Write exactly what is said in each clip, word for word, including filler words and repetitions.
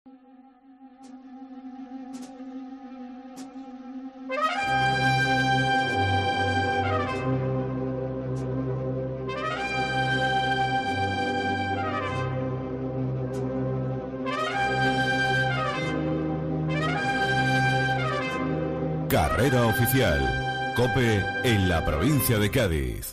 Carrera oficial. COPE en la provincia de Cádiz.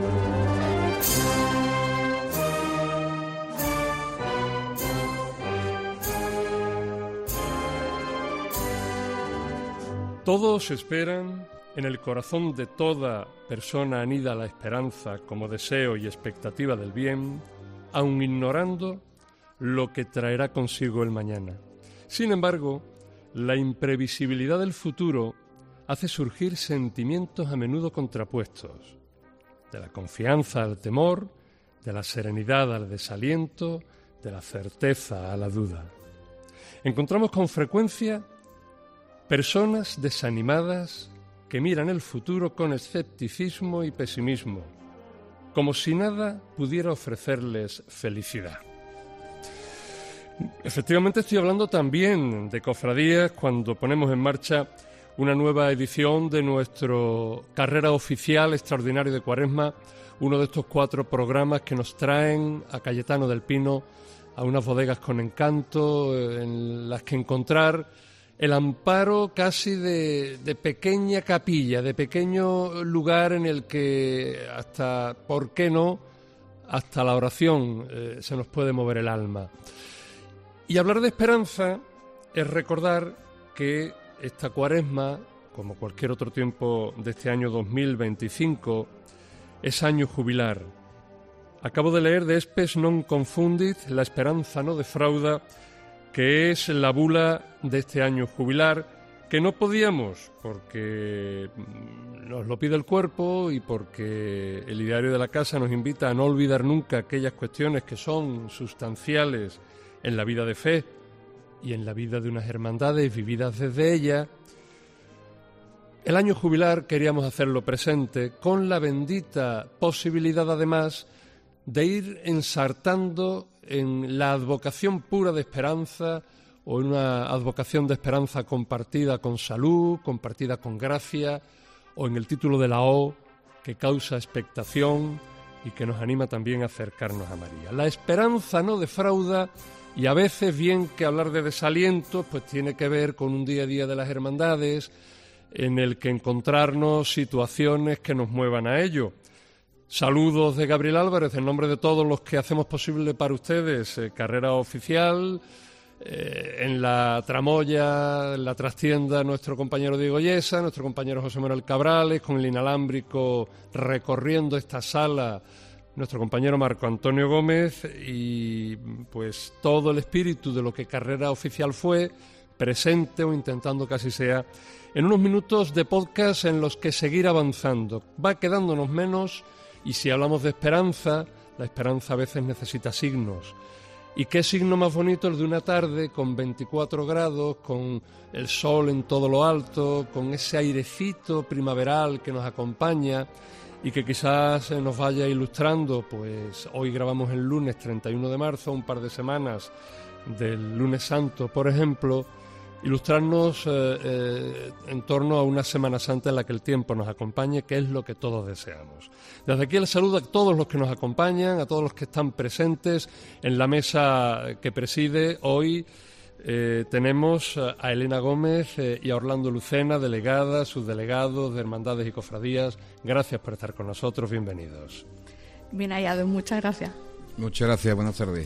Todos esperan, en el corazón de toda persona anida la esperanza como deseo y expectativa del bien, aun ignorando lo que traerá consigo el mañana. Sin embargo, la imprevisibilidad del futuro hace surgir sentimientos a menudo contrapuestos, de la confianza al temor, de la serenidad al desaliento, de la certeza a la duda. Encontramos con frecuencia personas desanimadas que miran el futuro con escepticismo y pesimismo, como si nada pudiera ofrecerles felicidad. Efectivamente, estoy hablando también de cofradías cuando ponemos en marcha una nueva edición de nuestro Carrera Oficial Extraordinario de Cuaresma, uno de estos cuatro programas que nos traen a Cayetano del Pino, a unas bodegas con encanto, en las que encontrar el amparo casi de, de pequeña capilla, de pequeño lugar en el que hasta, ¿por qué no?, hasta la oración eh, se nos puede mover el alma. Y hablar de esperanza es recordar que esta Cuaresma, como cualquier otro tiempo de este año dos mil veinticinco, es año jubilar. Acabo de leer de Spes non confundit, la esperanza no defrauda, que es la bula de este año jubilar, que no podíamos, porque nos lo pide el cuerpo y porque el ideario de la casa nos invita a no olvidar nunca aquellas cuestiones que son sustanciales en la vida de fe y en la vida de unas hermandades vividas desde ella. El año jubilar queríamos hacerlo presente con la bendita posibilidad, además, de ir ensartando en la advocación pura de esperanza o en una advocación de esperanza compartida con salud, compartida con gracia, o en el título de la O, que causa expectación y que nos anima también a acercarnos a María. La esperanza no defrauda. Y a veces, bien que hablar de desaliento, pues tiene que ver con un día a día de las hermandades, en el que encontrarnos situaciones que nos muevan a ello. Saludos de Gabriel Álvarez, en nombre de todos los que hacemos posible para ustedes eh, Carrera Oficial, eh, en la tramoya, en la trastienda, nuestro compañero Diego Yesa, nuestro compañero José Manuel Cabrales, con el inalámbrico recorriendo esta sala, nuestro compañero Marco Antonio Gómez, y pues todo el espíritu de lo que Carrera Oficial fue, presente o intentando que así sea, en unos minutos de podcast en los que seguir avanzando. Va quedándonos menos, y si hablamos de esperanza, la esperanza a veces necesita signos. ¿Y qué signo más bonito el de una tarde con veinticuatro grados, con el sol en todo lo alto, con ese airecito primaveral que nos acompaña y que quizás nos vaya ilustrando? Pues hoy grabamos el lunes treinta y uno de marzo, un par de semanas del lunes santo, por ejemplo, ilustrarnos eh, eh, en torno a una Semana Santa en la que el tiempo nos acompañe, que es lo que todos deseamos. Desde aquí el saludo a todos los que nos acompañan, a todos los que están presentes en la mesa que preside hoy. Eh, tenemos a Elena Gómez eh, y a Orlando Lucena, delegadas, subdelegados de Hermandades y Cofradías. Gracias por estar con nosotros, bienvenidos. Bien hallado, muchas gracias. Muchas gracias, buenas tardes.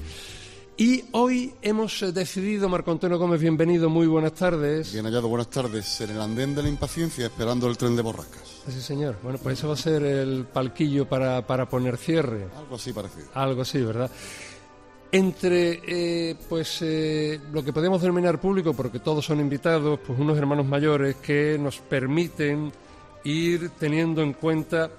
Y hoy hemos decidido, Marco Antonio Gómez, bienvenido, muy buenas tardes. Bien hallado, buenas tardes, en el andén de la impaciencia, esperando el tren de Borrascas. Sí, señor. Bueno, pues ese va a ser el palquillo para, para poner cierre. Algo así parecido. Algo así, ¿verdad? Entre eh, pues eh, lo que podemos denominar público, porque todos son invitados, pues unos hermanos mayores que nos permiten ir teniendo en cuenta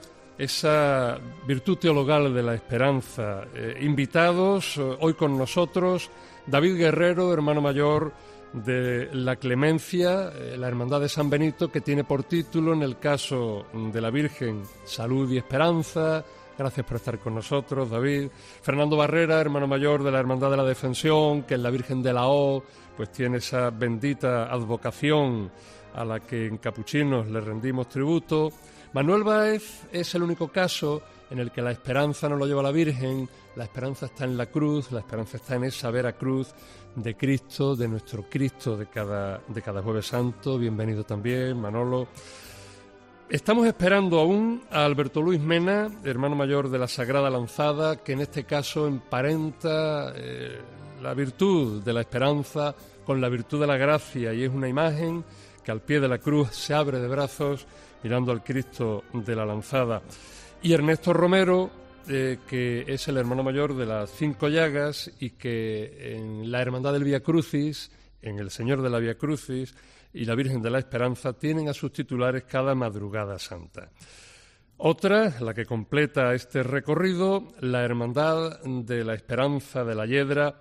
esa virtud teologal de la esperanza. Eh, invitados eh, hoy con nosotros, David Guerrero, hermano mayor de la Clemencia, eh, la Hermandad de San Benito, que tiene por título, en el caso de la Virgen, Salud y Esperanza, gracias por estar con nosotros, David. Fernando Barrera, hermano mayor de la Hermandad de la Defensión, que es la Virgen de la O, pues tiene esa bendita advocación a la que en Capuchinos le rendimos tributo. Manuel Báez es el único caso en el que la esperanza no lo lleva la Virgen, la esperanza está en la cruz, la esperanza está en esa vera cruz de Cristo, de nuestro Cristo de cada, de cada Jueves Santo. Bienvenido también, Manolo. Estamos esperando aún a Alberto Luis Mena, hermano mayor de la Sagrada Lanzada, que en este caso emparenta eh, la virtud de la esperanza con la virtud de la gracia, y es una imagen que al pie de la cruz se abre de brazos mirando al Cristo de la Lanzada. Y Ernesto Romero, eh, que es el hermano mayor de las Cinco Llagas y que en la Hermandad del Vía Crucis, en el Señor de la Vía Crucis y la Virgen de la Esperanza, tienen a sus titulares cada madrugada santa. Otra, la que completa este recorrido, la Hermandad de la Esperanza de la Yedra.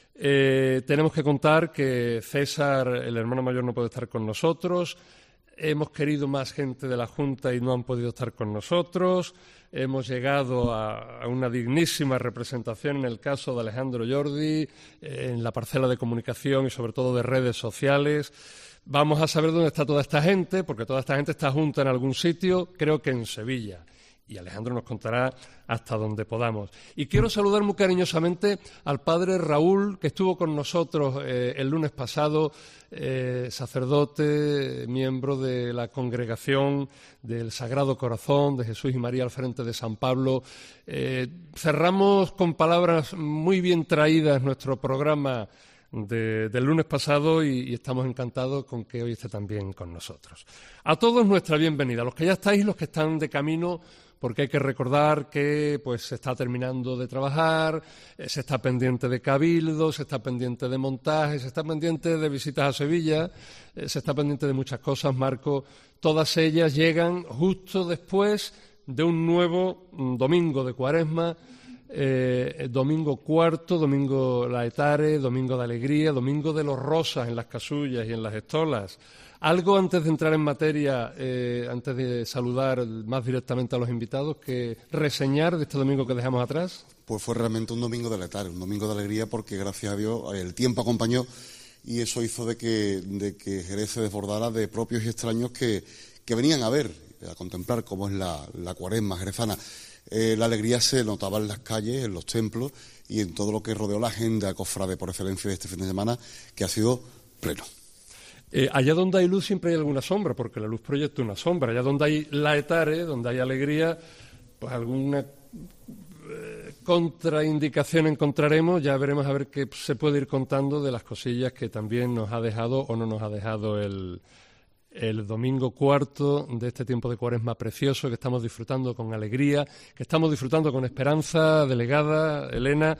Eh, tenemos que contar que César, el hermano mayor, no puede estar con nosotros. Hemos querido más gente de la Junta y no han podido estar con nosotros. Hemos llegado a, a una dignísima representación en el caso de Alejandro Jordi, en la parcela de comunicación y sobre todo de redes sociales. Vamos a saber dónde está toda esta gente, porque toda esta gente está junta en algún sitio, creo que en Sevilla. Y Alejandro nos contará hasta donde podamos. Y quiero saludar muy cariñosamente al padre Raúl, que estuvo con nosotros eh, el lunes pasado, eh, sacerdote, miembro de la congregación del Sagrado Corazón de Jesús y María al frente de San Pablo. Eh, cerramos con palabras muy bien traídas nuestro programa De, del lunes pasado y, y estamos encantados con que hoy esté también con nosotros. A todos nuestra bienvenida, los que ya estáis y los que están de camino, porque hay que recordar que pues se está terminando de trabajar, eh, se está pendiente de cabildo, se está pendiente de montaje, se está pendiente de visitas a Sevilla, eh, se está pendiente de muchas cosas, Marco. Todas ellas llegan justo después de un nuevo mm, domingo de Cuaresma, Eh, domingo cuarto, domingo laetare, domingo de alegría, domingo de los rosas en las casullas y en las estolas. Algo antes de entrar en materia, eh, antes de saludar más directamente a los invitados, que reseñar de este domingo que dejamos atrás. Pues fue realmente un domingo de laetare, un domingo de alegría, porque gracias a Dios el tiempo acompañó y eso hizo de que, de que Jerez se desbordara de propios y extraños que, que venían a ver, a contemplar cómo es la, la Cuaresma jerezana. Eh, la alegría se notaba en las calles, en los templos y en todo lo que rodeó la agenda cofrade por excelencia de este fin de semana, que ha sido pleno. Eh, allá donde hay luz siempre hay alguna sombra, porque la luz proyecta una sombra. Allá donde hay laetare, donde hay alegría, pues alguna eh, contraindicación encontraremos. Ya veremos a ver qué se puede ir contando de las cosillas que también nos ha dejado o no nos ha dejado el... el domingo cuarto de este tiempo de Cuaresma precioso que estamos disfrutando con alegría, que estamos disfrutando con esperanza, delegada, Elena,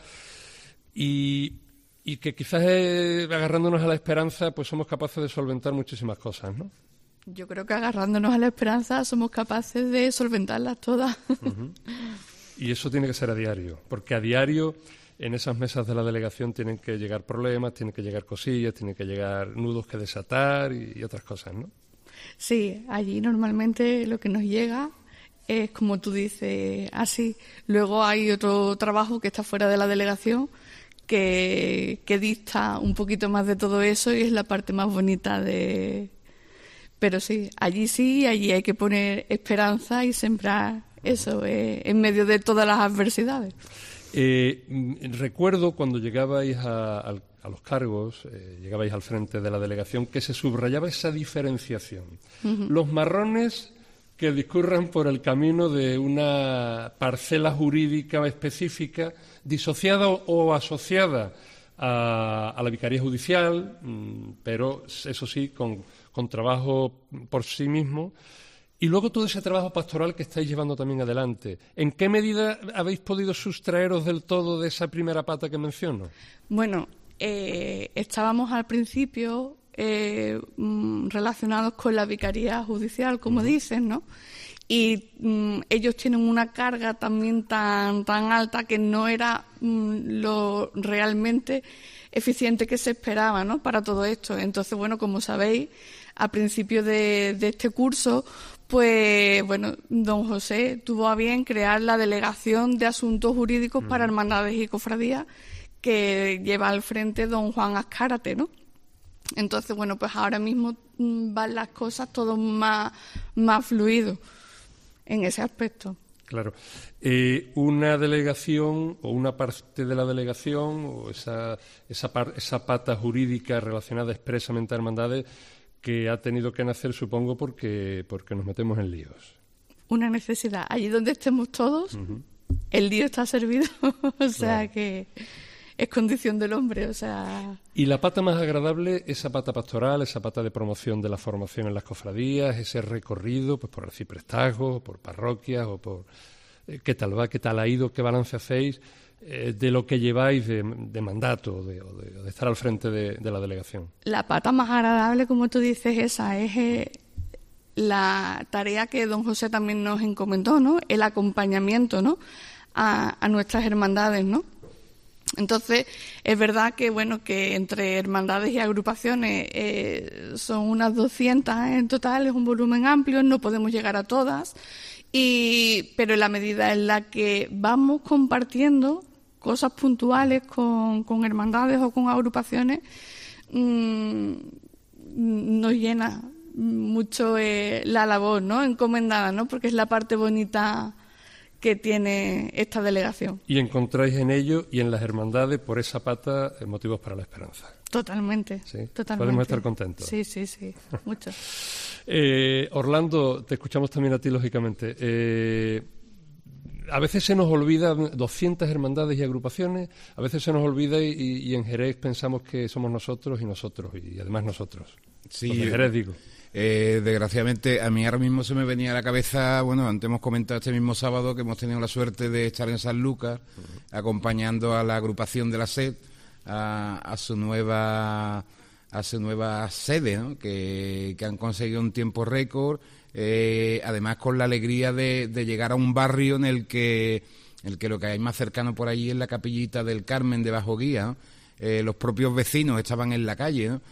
y, y que quizás eh, agarrándonos a la esperanza pues somos capaces de solventar muchísimas cosas, ¿no? Yo creo que agarrándonos a la esperanza somos capaces de solventarlas todas. Uh-huh. Y eso tiene que ser a diario, porque a diario en esas mesas de la delegación tienen que llegar problemas, tienen que llegar cosillas, tienen que llegar nudos que desatar y, y otras cosas, ¿no? Sí, allí normalmente lo que nos llega es, como tú dices, así. Luego hay otro trabajo que está fuera de la delegación que, que dista un poquito más de todo eso y es la parte más bonita de... Pero sí, allí sí, allí hay que poner esperanza y sembrar eso eh, en medio de todas las adversidades. Eh, recuerdo cuando llegabais a, a, a los cargos, eh, llegabais al frente de la delegación, que se subrayaba esa diferenciación. Uh-huh. Los marrones que discurran por el camino de una parcela jurídica específica, disociada o, o asociada a, a la vicaría judicial, pero eso sí, con, con trabajo por sí mismo. Y luego todo ese trabajo pastoral que estáis llevando también adelante. ¿En qué medida habéis podido sustraeros del todo de esa primera pata que menciono? Bueno, eh, estábamos al principio eh, relacionados con la vicaría judicial, como uh-huh. dicen, ¿no? Y mm, ellos tienen una carga también tan, tan alta que no era mm, lo realmente eficiente que se esperaba, ¿no?, para todo esto. Entonces, bueno, como sabéis, a principio de, de este curso, pues bueno, don José tuvo a bien crear la Delegación de Asuntos Jurídicos mm. para Hermandades y Cofradías, que lleva al frente don Juan Azcárate, ¿no? Entonces, bueno, pues ahora mismo van las cosas todo más, más fluido en ese aspecto. Claro. Eh, una delegación o una parte de la delegación o esa, esa, par, esa pata jurídica relacionada expresamente a hermandades que ha tenido que nacer, supongo, porque, porque nos metemos en líos. Una necesidad. Allí donde estemos todos, uh-huh. el lío está servido. o sea claro. que es condición del hombre. o sea. Y la pata más agradable, esa pata pastoral, esa pata de promoción de la formación en las cofradías, ese recorrido pues por arciprestazgos, por parroquias o por... ¿Qué tal va? ¿Qué tal ha ido? ¿Qué balance hacéis eh, de lo que lleváis de, de mandato de, o de, de estar al frente de, de la delegación? La pata más agradable, como tú dices, esa es eh, la tarea que don José también nos encomendó, ¿no? El acompañamiento, ¿no? A, a nuestras hermandades, ¿no? Entonces, es verdad que, bueno, que entre hermandades y agrupaciones eh, son unas doscientas en total, es un volumen amplio, no podemos llegar a todas. Y, pero en la medida en la que vamos compartiendo cosas puntuales con, con hermandades o con agrupaciones, mmm, nos llena mucho eh, la labor, ¿no? Encomendada, ¿no? Porque es la parte bonita que tiene esta delegación. Y encontráis en ello y en las hermandades, por esa pata, motivos para la esperanza. Totalmente, ¿Sí? Totalmente. Podemos estar contentos. Sí, sí, sí, mucho. eh, Orlando, te escuchamos también a ti, lógicamente. Eh, a veces se nos olvidan doscientas hermandades y agrupaciones, a veces se nos olvida y, y en Jerez pensamos que somos nosotros y nosotros, y además nosotros. Sí, Los de Jerez, digo. Eh, desgraciadamente, a mí ahora mismo se me venía a la cabeza, bueno, antes hemos comentado este mismo sábado que hemos tenido la suerte de estar en San Lucas, uh-huh. acompañando a la agrupación de la S E D a, a su nueva a su nueva sede, ¿no? que, que han conseguido un tiempo récord, eh, además con la alegría de, de llegar a un barrio en el que, el que lo que hay más cercano por allí es la Capillita del Carmen de Bajo Guía, ¿no? eh, los propios vecinos estaban en la calle, ¿no?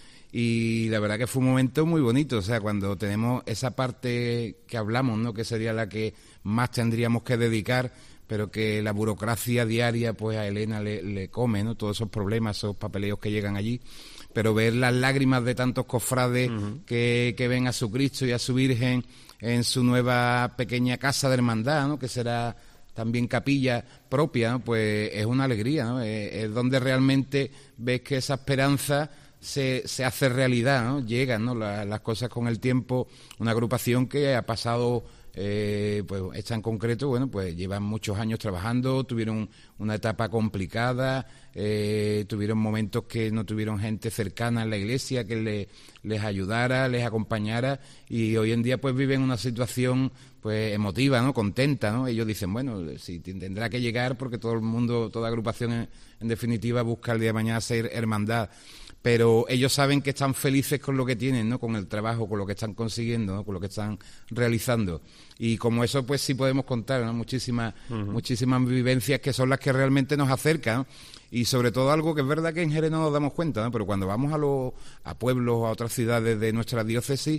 Y la verdad que fue un momento muy bonito, o sea, cuando tenemos esa parte que hablamos, ¿no? que sería la que más tendríamos que dedicar, pero que la burocracia diaria pues a Elena le, le come, ¿no? Todos esos problemas, esos papeleos que llegan allí, pero ver las lágrimas de tantos cofrades uh-huh. que, que ven a su Cristo y a su Virgen en su nueva pequeña casa de hermandad, ¿no? que será también capilla propia, ¿no? Pues es una alegría, ¿no? Es, es donde realmente ves que esa esperanza se, se hace realidad, ¿no? Llegan, ¿no? La, las cosas con el tiempo. Una agrupación que ha pasado, eh, pues esta en concreto, bueno, pues llevan muchos años trabajando, tuvieron una etapa complicada, eh, tuvieron momentos que no tuvieron gente cercana en la iglesia que le, les ayudara, les acompañara, y hoy en día pues viven una situación pues emotiva, ¿no? Contenta, ¿no? Ellos dicen, bueno, sí, tendrá que llegar porque todo el mundo, toda agrupación en, en definitiva busca el día de mañana ser hermandad, pero ellos saben que están felices con lo que tienen, ¿no? Con el trabajo, con lo que están consiguiendo, ¿no? Con lo que están realizando, y como eso pues sí podemos contar, ¿no? Muchísimas, uh-huh. muchísimas vivencias que son las que realmente nos acercan, ¿no? Y sobre todo algo que es verdad que en Jerez no nos damos cuenta, ¿no? Pero cuando vamos a los a pueblos o a otras ciudades de nuestra diócesis,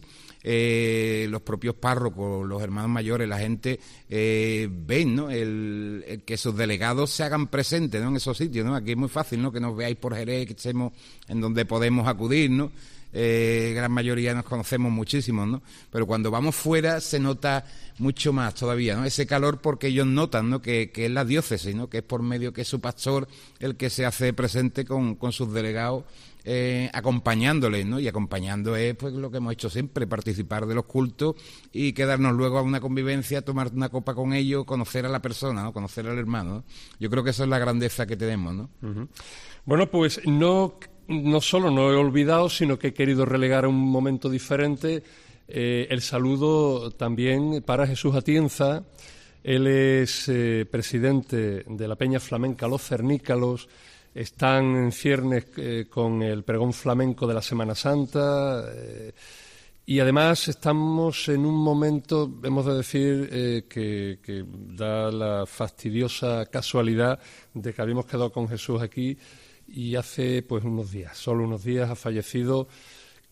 eh, los propios párrocos, los hermanos mayores, la gente eh, ven, ¿no? El, el que sus delegados se hagan presentes, ¿no? En esos sitios, ¿no? Aquí es muy fácil, ¿no? Que nos veáis por Jerez, que estemos en donde podemos acudir, ¿no? Eh, gran mayoría nos conocemos muchísimo, ¿no? Pero cuando vamos fuera se nota mucho más todavía, ¿no? Ese calor, porque ellos notan, ¿no? Que, que es la diócesis, ¿no? Que es por medio que es su pastor el que se hace presente con, con sus delegados, eh, acompañándoles, ¿no? Y acompañando es pues lo que hemos hecho siempre, participar de los cultos y quedarnos luego a una convivencia, tomar una copa con ellos, conocer a la persona, ¿no? Conocer al hermano, ¿no? Yo creo que eso es la grandeza que tenemos, ¿no? Uh-huh. Bueno, pues no... No solo no he olvidado, sino que he querido relegar a un momento diferente eh, el saludo también para Jesús Atienza. Él es eh, presidente de la Peña Flamenca Los Cernícalos. Están en ciernes eh, con el pregón flamenco de la Semana Santa. Eh, y además estamos en un momento, hemos de decir, eh, que, que da la fastidiosa casualidad de que habíamos quedado con Jesús aquí. Y hace pues unos días, solo unos días, ha fallecido,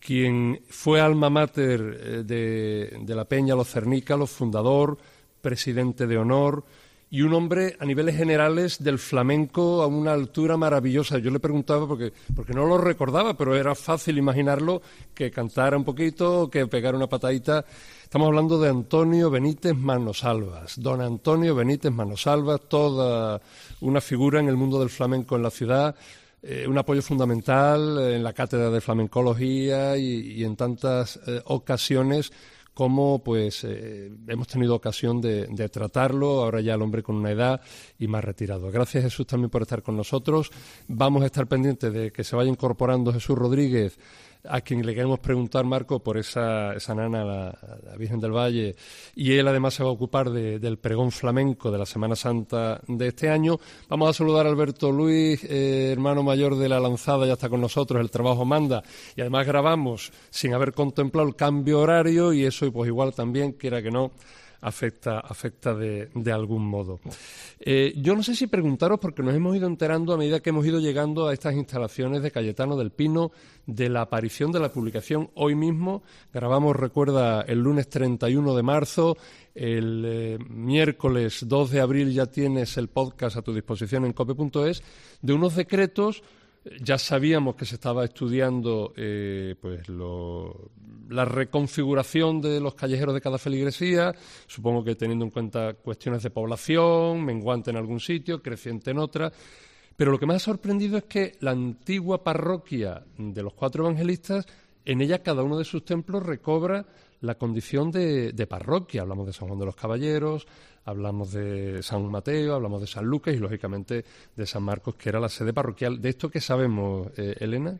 quien fue alma mater de, de la Peña Los Cernícalos, fundador, presidente de honor y un hombre a niveles generales del flamenco a una altura maravillosa. Yo le preguntaba porque, porque no lo recordaba, pero era fácil imaginarlo, que cantara un poquito, que pegara una patadita. Estamos hablando de Antonio Benítez Manosalvas, don Antonio Benítez Manosalvas, toda una figura en el mundo del flamenco en la ciudad, eh, un apoyo fundamental en la cátedra de flamencología y, y en tantas eh, ocasiones como pues eh, hemos tenido ocasión de, de tratarlo, ahora ya el hombre con una edad y más retirado. Gracias, Jesús, también por estar con nosotros. Vamos a estar pendientes de que se vaya incorporando Jesús Rodríguez, a quien le queremos preguntar, Marco, por esa, esa nana, la, la Virgen del Valle, y él además se va a ocupar de, del pregón flamenco de la Semana Santa de este año. Vamos a saludar a Alberto Luis, eh, hermano mayor de La Lanzada, ya está con nosotros, el trabajo manda, y además grabamos sin haber contemplado el cambio horario, y eso pues igual también, quiera que no, afecta, afecta de, de algún modo. Eh, yo no sé si preguntaros, porque nos hemos ido enterando a medida que hemos ido llegando a estas instalaciones de Cayetano del Pino, de la aparición de la publicación hoy mismo. Grabamos, recuerda, el lunes treinta y uno de marzo, el eh, miércoles dos de abril ya tienes el podcast a tu disposición en cope punto es, de unos decretos. Ya sabíamos que se estaba estudiando eh, pues lo, la reconfiguración de los callejeros de cada feligresía, supongo que teniendo en cuenta cuestiones de población, menguante en algún sitio, creciente en otra. Pero lo que más ha sorprendido es que la antigua parroquia de los Cuatro Evangelistas, en ella cada uno de sus templos recobra la condición de, de parroquia. Hablamos de San Juan de los Caballeros, hablamos de San Mateo, hablamos de San Lucas y, lógicamente, de San Marcos, que era la sede parroquial. ¿De esto qué sabemos, eh, Elena?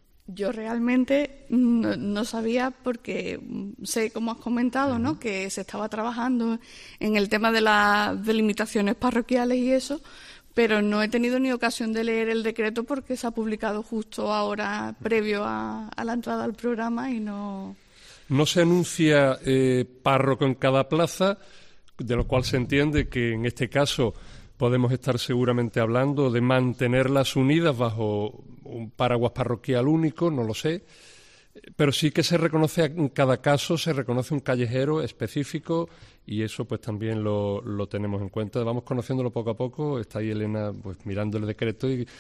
Yo realmente no, no sabía, porque sé, como has comentado, uh-huh. ¿no?, que se estaba trabajando en el tema de las delimitaciones parroquiales y eso, pero no he tenido ni ocasión de leer el decreto porque se ha publicado justo ahora, previo a, a la entrada al programa, y no... No se anuncia eh, párroco en cada plaza, de lo cual se entiende que en este caso podemos estar seguramente hablando de mantenerlas unidas bajo un paraguas parroquial único, no lo sé, pero sí que se reconoce en cada caso, se reconoce un callejero específico, y eso pues también lo, lo tenemos en cuenta. Vamos conociéndolo poco a poco. Está ahí Elena pues mirando el decreto y,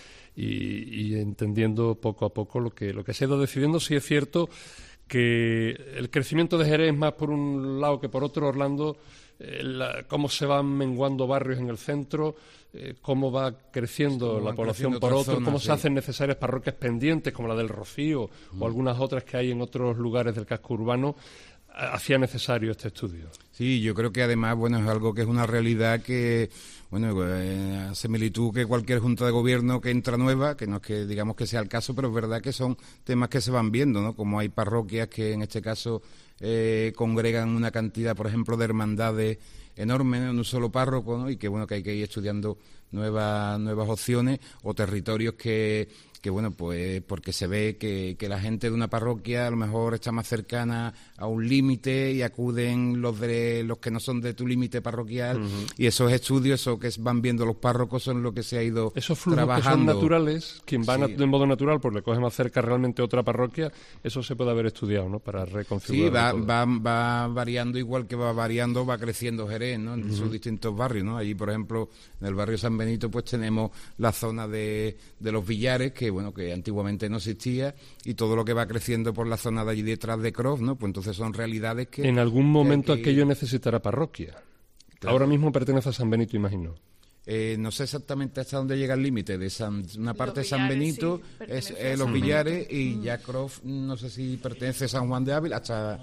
y, y entendiendo poco a poco lo que, lo que se ha ido decidiendo. Sí es cierto que el crecimiento de Jerez más por un lado que por otro, Orlando, eh, la, cómo se van menguando barrios en el centro, eh, cómo va creciendo la población por otro, zonas, cómo sí. se hacen necesarias parroquias pendientes como la del Rocío mm. o algunas otras que hay en otros lugares del casco urbano, hacía necesario este estudio. Sí, yo creo que además, bueno, es algo que es una realidad que, bueno, eh, similitud que cualquier junta de gobierno que entra nueva, que no es que digamos que sea el caso, pero es verdad que son temas que se van viendo, ¿no? Como hay parroquias que en este caso eh, congregan una cantidad, por ejemplo, de hermandades enormes, ¿no?, en un solo párroco, ¿no? Y que, bueno, que hay que ir estudiando nuevas nuevas opciones, o territorios que que bueno, pues porque se ve que, que la gente de una parroquia a lo mejor está más cercana a un límite y acuden los de los que no son de tu límite parroquial, uh-huh. y esos estudios, eso que van viendo los párrocos, son lo que se ha ido esos flujos trabajando. Que son naturales, quien va sí. de modo natural, pues le coge más cerca realmente otra parroquia, eso se puede haber estudiado, ¿no?, para reconfigurar. Sí, va, va, va variando, igual que va variando, va creciendo Jerez, ¿no?, en uh-huh. sus distintos barrios, ¿no? Allí, por ejemplo, en el barrio San Benito, pues tenemos la zona de, de los Villares, que bueno, que antiguamente no existía, y todo lo que va creciendo por la zona de allí detrás de Croft, ¿no? Pues entonces son realidades que... En algún momento aquí... aquello necesitará parroquia. Claro. Ahora mismo pertenece a San Benito, imagino. Eh, no sé exactamente hasta dónde llega el límite de San, una parte de San Benito, sí, es eh, los Villares, y mm. ya Croft, no sé si pertenece a San Juan de Ávila, hasta...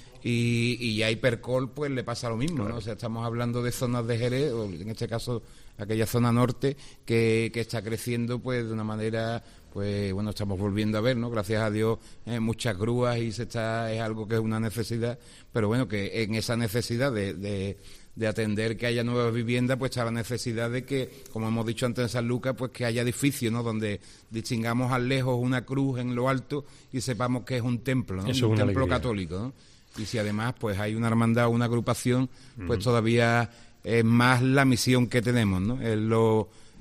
Y, y ya Hipercol, pues le pasa lo mismo, claro. ¿no? O sea, estamos hablando de zonas de Jerez, o en este caso aquella zona norte, que, que está creciendo pues de una manera, pues bueno, estamos volviendo a ver, ¿no? Gracias a Dios, eh, muchas grúas, y se está, es algo que es una necesidad, pero bueno, que en esa necesidad de, de, de atender que haya nuevas viviendas, pues está la necesidad de que, como hemos dicho antes en San Lucas, pues que haya edificios, ¿no?, donde distingamos a lejos una cruz en lo alto y sepamos que es un templo, ¿no? Eso un es una templo alegría. Católico, ¿no? Y si además pues hay una hermandad o una agrupación, pues mm. todavía es más la misión que tenemos, ¿no? Es lo,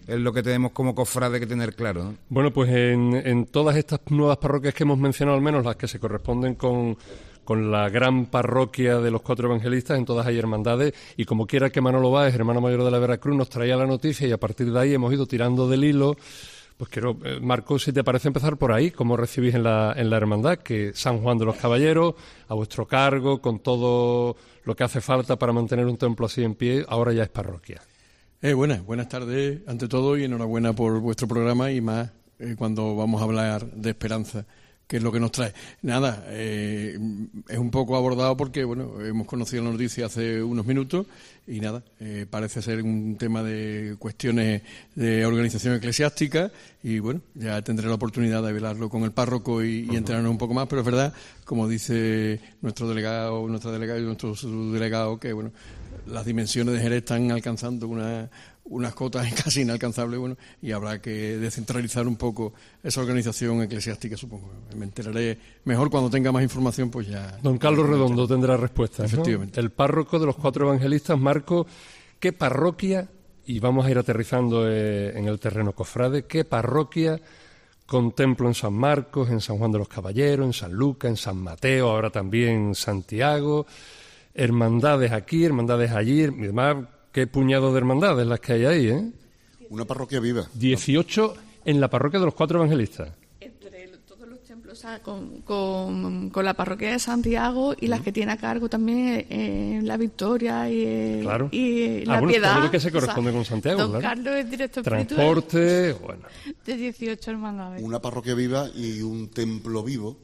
es lo que tenemos como cofrade que tener claro, ¿no? Bueno, pues en, en todas estas nuevas parroquias que hemos mencionado, al menos las que se corresponden con, con la gran parroquia de los Cuatro Evangelistas, en todas hay hermandades, y como quiera que Manolo Báez, hermano mayor de la Veracruz, nos traía la noticia y a partir de ahí hemos ido tirando del hilo. Pues quiero, eh, Marco, si te parece empezar por ahí, ¿cómo recibís en la, en la hermandad que San Juan de los Caballeros, a vuestro cargo, con todo lo que hace falta para mantener un templo así en pie, ahora ya es parroquia? Eh, buenas, buenas tardes ante todo y enhorabuena por vuestro programa y más eh, cuando vamos a hablar de esperanza, que es lo que nos trae. Nada, eh, es un poco abordado porque, bueno, hemos conocido la noticia hace unos minutos y nada, eh, parece ser un tema de cuestiones de organización eclesiástica y, bueno, ya tendré la oportunidad de hablarlo con el párroco y, y enterarnos un poco más, pero es verdad, como dice nuestro delegado, nuestra delegada y nuestro subdelegado, que, bueno, las dimensiones de Jerez están alcanzando una... unas cotas casi inalcanzables, bueno, y habrá que descentralizar un poco esa organización eclesiástica, supongo. Me enteraré mejor cuando tenga más información, pues ya... Don Carlos Redondo tendrá respuesta, ¿no? Efectivamente. El párroco de los Cuatro Evangelistas, Marco, ¿qué parroquia, y vamos a ir aterrizando eh, en el terreno cofrade, qué parroquia con templo en San Marcos, en San Juan de los Caballeros, en San Lucas, en San Mateo, ahora también en Santiago, hermandades aquí, hermandades allí, y demás? Qué puñado de hermandades las que hay ahí, ¿eh? Una parroquia viva. dieciocho en la parroquia de los Cuatro Evangelistas. Entre todos los templos, o sea, con, con, con la parroquia de Santiago y las que tiene a cargo también eh, la Victoria y, claro. y ah, la bueno, Piedad. todo lo que se corresponde o sea, con Santiago, Don claro. Carlos es director espiritual Transporte, bueno. de dieciocho hermandades. Una parroquia viva y un templo vivo.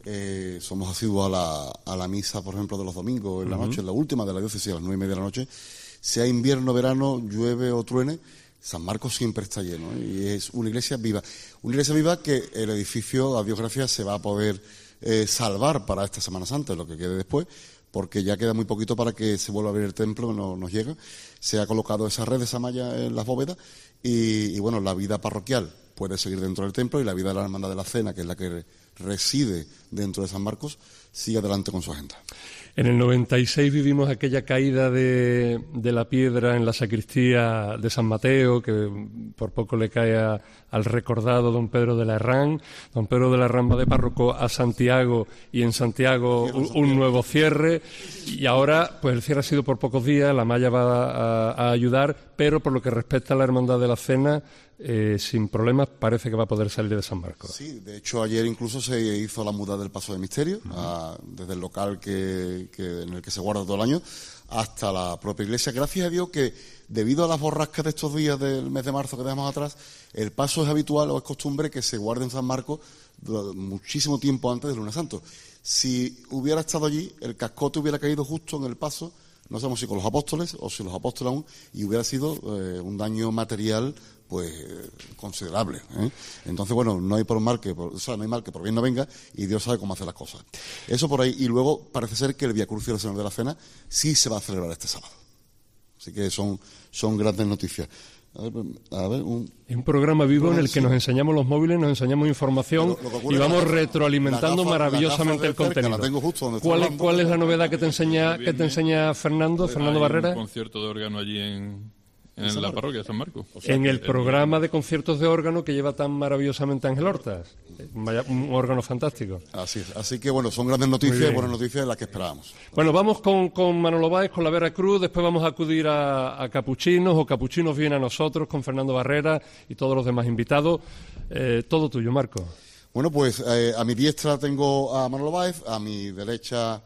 Eh, somos asiduos a la, a la misa, por ejemplo, de los domingos en la noche, uh-huh. en la última de la diócesis, a las nueve y media de la noche. Sea invierno, verano, llueve o truene, San Marcos siempre está lleno, ¿eh? Y es una iglesia viva. Una iglesia viva que el edificio, a Dios gracias, se va a poder eh, salvar para esta Semana Santa, lo que quede después, porque ya queda muy poquito para que se vuelva a abrir el templo, no nos llega. Se ha colocado esa red, esa malla en las bóvedas y, y, bueno, la vida parroquial puede seguir dentro del templo y la vida de la Hermandad de la Cena, que es la que reside dentro de San Marcos, sigue adelante con su agenda. En el noventa y seis vivimos aquella caída de, de la piedra en la sacristía de San Mateo, que por poco le cae a, al recordado don Pedro de la Herrán. Don Pedro de la Herrán va de párroco a Santiago y en Santiago un, un nuevo cierre. Y ahora, pues el cierre ha sido por pocos días, la malla va a, a ayudar, pero por lo que respecta a la Hermandad de la Cena, eh, sin problemas parece que va a poder salir de San Marcos. Sí, de hecho ayer incluso se hizo la muda del Paso de Misterio, uh-huh. a, desde el local que, que en el que se guarda todo el año hasta la propia iglesia. Gracias a Dios que debido a las borrascas de estos días del mes de marzo que dejamos atrás, el paso es habitual o es costumbre que se guarde en San Marcos muchísimo tiempo antes del Lunes Santo. Si hubiera estado allí, el cascote hubiera caído justo en el paso, no sabemos si con los apóstoles o si los apóstoles aún, y hubiera sido eh, un daño material pues considerable, ¿eh? Entonces, bueno, no hay por mal que por, o sea, no hay mal que por bien no venga y Dios sabe cómo hacer las cosas. Eso por ahí. Y luego parece ser que el Vía Crucis del Señor de la Cena sí se va a celebrar este sábado. Así que son, son grandes noticias. A ver, a ver, un, es un programa vivo en el que nos enseñamos los móviles, nos enseñamos información lo, lo y vamos la, retroalimentando gafa, maravillosamente el contenido. ¿Cuál, es, ¿Cuál es la novedad que te enseña, que te enseña Fernando, Fernando Barrera? Un concierto de órgano allí en... En la parroquia de San Marcos. O sea, en el programa de conciertos de órgano que lleva tan maravillosamente Ángel Hortas. Un órgano fantástico. Así es. Así que, bueno, son grandes noticias y buenas noticias las que esperábamos. Bueno, vamos con, con Manolo Báez, con la Veracruz, después vamos a acudir a, a Capuchinos, o Capuchinos viene a nosotros, con Fernando Barrera y todos los demás invitados. Eh, todo tuyo, Marco. Bueno, pues eh, a mi diestra tengo a Manolo Báez, a mi derecha...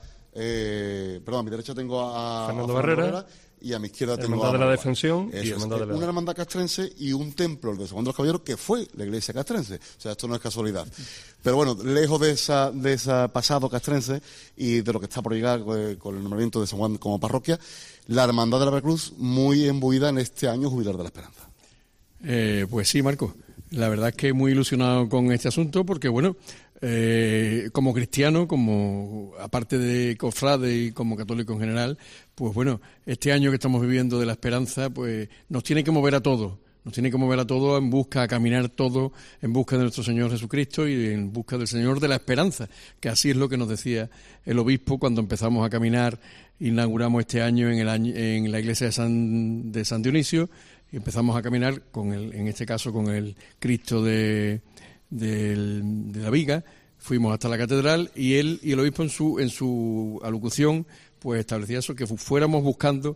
Eh, perdón, a mi derecha tengo a, Fernando, a Fernando Barrera. Barrera y a mi izquierda tengo Hermandad a de la Defensión y es, Hermandad de la... una hermandad castrense y un templo, el de San Juan de los Caballeros, que fue la iglesia castrense. O sea, esto no es casualidad. Pero bueno, lejos de esa de ese pasado castrense y de lo que está por llegar eh, con el nombramiento de San Juan como parroquia, la Hermandad de la Veracruz muy embuida en este año Jubilar de la Esperanza. Eh, pues sí, Marco. La verdad es que muy ilusionado con este asunto porque, bueno, eh, como cristiano, como aparte de cofrade y como católico en general, pues bueno, este año que estamos viviendo de la esperanza, pues nos tiene que mover a todos. Nos tiene que mover a todos en busca, a caminar todos en busca de nuestro Señor Jesucristo y en busca del Señor de la esperanza, que así es lo que nos decía el obispo cuando empezamos a caminar, inauguramos este año en el año, en la iglesia de San, de San Dionisio y empezamos a caminar con el, en este caso con el Cristo de, de, de la Viga. Fuimos hasta la catedral y él y el obispo en su en su alocución pues establecía eso, que fuéramos buscando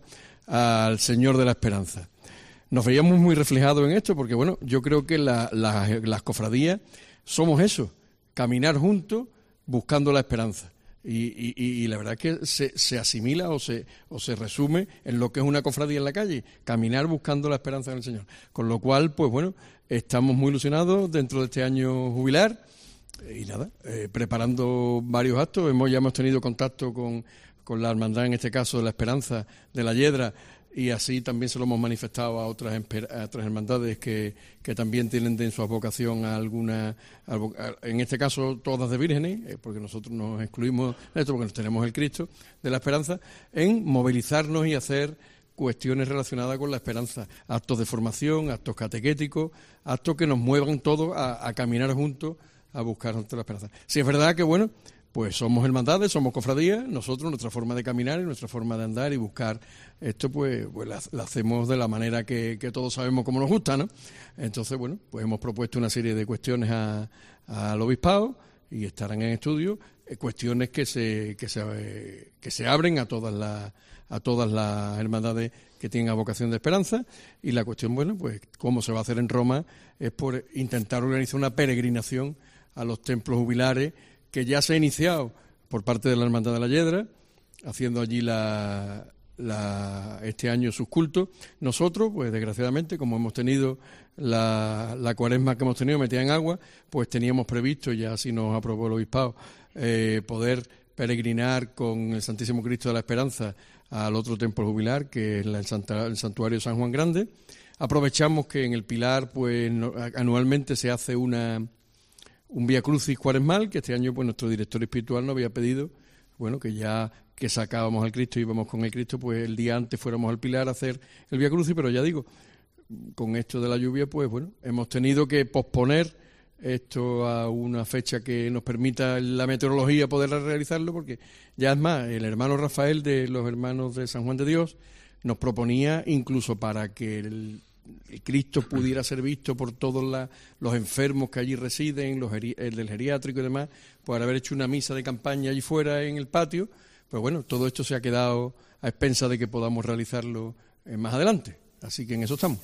al Señor de la Esperanza. Nos veíamos muy reflejados en esto porque, bueno, yo creo que la, la, las cofradías somos eso, caminar juntos buscando la esperanza. Y, y, y la verdad es que se, se asimila o se, o se resume en lo que es una cofradía en la calle, caminar buscando la esperanza en el Señor. Con lo cual, pues bueno, estamos muy ilusionados dentro de este año jubilar y nada, eh, preparando varios actos. Hemos, ya hemos tenido contacto con, con la hermandad, en este caso de la Esperanza de la Yedra, y así también se lo hemos manifestado a otras, a otras hermandades que, que también tienen de su vocación a alguna, a, en este caso todas de vírgenes, eh, porque nosotros nos excluimos de esto porque tenemos el Cristo de la Esperanza, en movilizarnos y hacer cuestiones relacionadas con la esperanza, actos de formación, actos catequéticos, actos que nos muevan todos a, a caminar juntos a buscar la esperanza. Si es verdad que, bueno, pues somos hermandades, somos cofradías, nosotros, nuestra forma de caminar y nuestra forma de andar y buscar esto, pues, pues la, la hacemos de la manera que, que todos sabemos cómo nos gusta, ¿no? Entonces, bueno, pues hemos propuesto una serie de cuestiones a, al obispado y estarán en estudio, eh, cuestiones que se, que se, eh, que se abren a todas las, a todas las hermandades que tienen vocación de esperanza, y la cuestión, bueno, pues cómo se va a hacer en Roma es por intentar organizar una peregrinación a los templos jubilares, que ya se ha iniciado por parte de la Hermandad de la Yedra, haciendo allí la, la, este año sus cultos. Nosotros, pues desgraciadamente, como hemos tenido la, la cuaresma que hemos tenido metida en agua, pues teníamos previsto, ya así nos aprobó el obispado, eh, poder peregrinar con el Santísimo Cristo de la Esperanza al otro templo jubilar, que es el, Santa, el Santuario San Juan Grande. Aprovechamos que en el Pilar, pues no, anualmente se hace una... un Vía Crucis cuaresmal, que este año pues nuestro director espiritual nos había pedido, bueno, que ya que sacábamos al Cristo y íbamos con el Cristo, pues el día antes fuéramos al Pilar a hacer el Vía Crucis, pero ya digo, con esto de la lluvia, pues bueno, hemos tenido que posponer esto a una fecha que nos permita la meteorología poder realizarlo, porque ya es más, el hermano Rafael de los hermanos de San Juan de Dios nos proponía incluso para que el el Cristo pudiera ser visto por todos la, los enfermos que allí residen, los el del geriátrico y demás, por haber hecho una misa de campaña allí fuera en el patio. Pues bueno, todo esto se ha quedado a expensas de que podamos realizarlo eh, más adelante. Así que en eso estamos.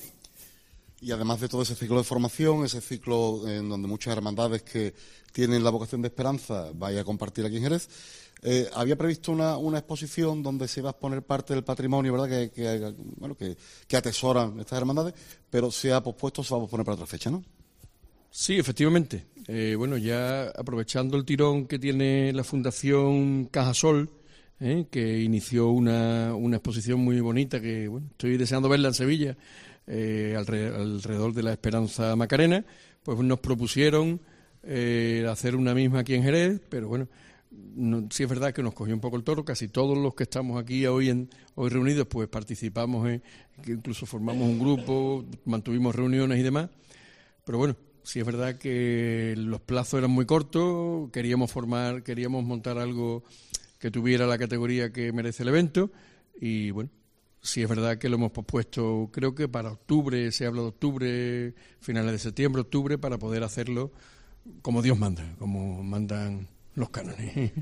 Y además de todo ese ciclo de formación, ese ciclo en donde muchas hermandades que tienen la vocación de esperanza vaya a compartir aquí en Jerez, eh, había previsto una, una exposición donde se iba a exponer parte del patrimonio, ¿verdad?, que, que, bueno, que, que atesoran estas hermandades, pero se ha pospuesto, se va a posponer para otra fecha, ¿no? Sí, efectivamente. Eh, bueno, ya aprovechando el tirón que tiene la Fundación Cajasol, eh, que inició una, una exposición muy bonita, que bueno, estoy deseando verla en Sevilla, eh, alrededor, alrededor de la Esperanza Macarena, pues nos propusieron eh, hacer una misma aquí en Jerez, pero bueno, no, sí es verdad que nos cogió un poco el toro. Casi todos los que estamos aquí hoy en hoy reunidos pues participamos, en, que incluso formamos un grupo, mantuvimos reuniones y demás, pero bueno, sí es verdad que los plazos eran muy cortos, queríamos formar, queríamos montar algo que tuviera la categoría que merece el evento, y bueno, sí es verdad que lo hemos pospuesto, creo que para octubre, se habla de octubre, finales de septiembre, octubre, para poder hacerlo como Dios manda, como mandan los cánones.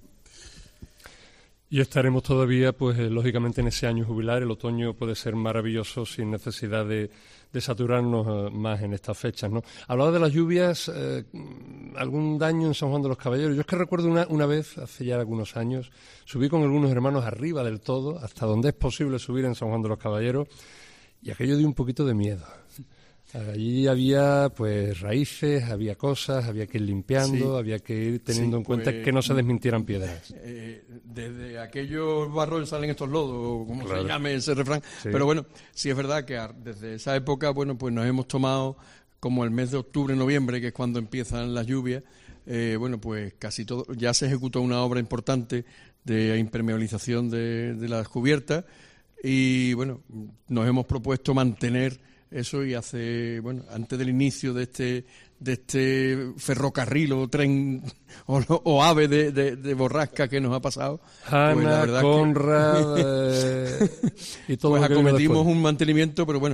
Y estaremos todavía, pues eh, lógicamente, en ese año jubilar. El otoño puede ser maravilloso sin necesidad de, de saturarnos eh, más en estas fechas, ¿no? Hablaba de las lluvias, eh, algún daño en San Juan de los Caballeros. Yo es que recuerdo una, una vez, hace ya algunos años, subí con algunos hermanos arriba del todo, hasta donde es posible subir en San Juan de los Caballeros, y aquello dio un poquito de miedo. Allí había pues raíces, había cosas, había que ir limpiando, sí, había que ir teniendo sí, en cuenta pues, que no se desmintieran piedras. Eh, desde aquellos barros salen estos lodos, como claro. se llame ese refrán. Sí. Pero bueno, sí es verdad que desde esa época, bueno, pues nos hemos tomado como el mes de octubre, noviembre, que es cuando empiezan las lluvias. Eh, bueno, pues casi todo, ya se ejecutó una obra importante de impermeabilización de, de las cubiertas, y bueno, nos hemos propuesto mantener eso, y hace, bueno, antes del inicio de este de este ferrocarril o tren o, o ave de, de, de borrasca que nos ha pasado, Hanna, pues la verdad Conrad, que, eh, y todo pues lo que acometimos un mantenimiento, pero bueno,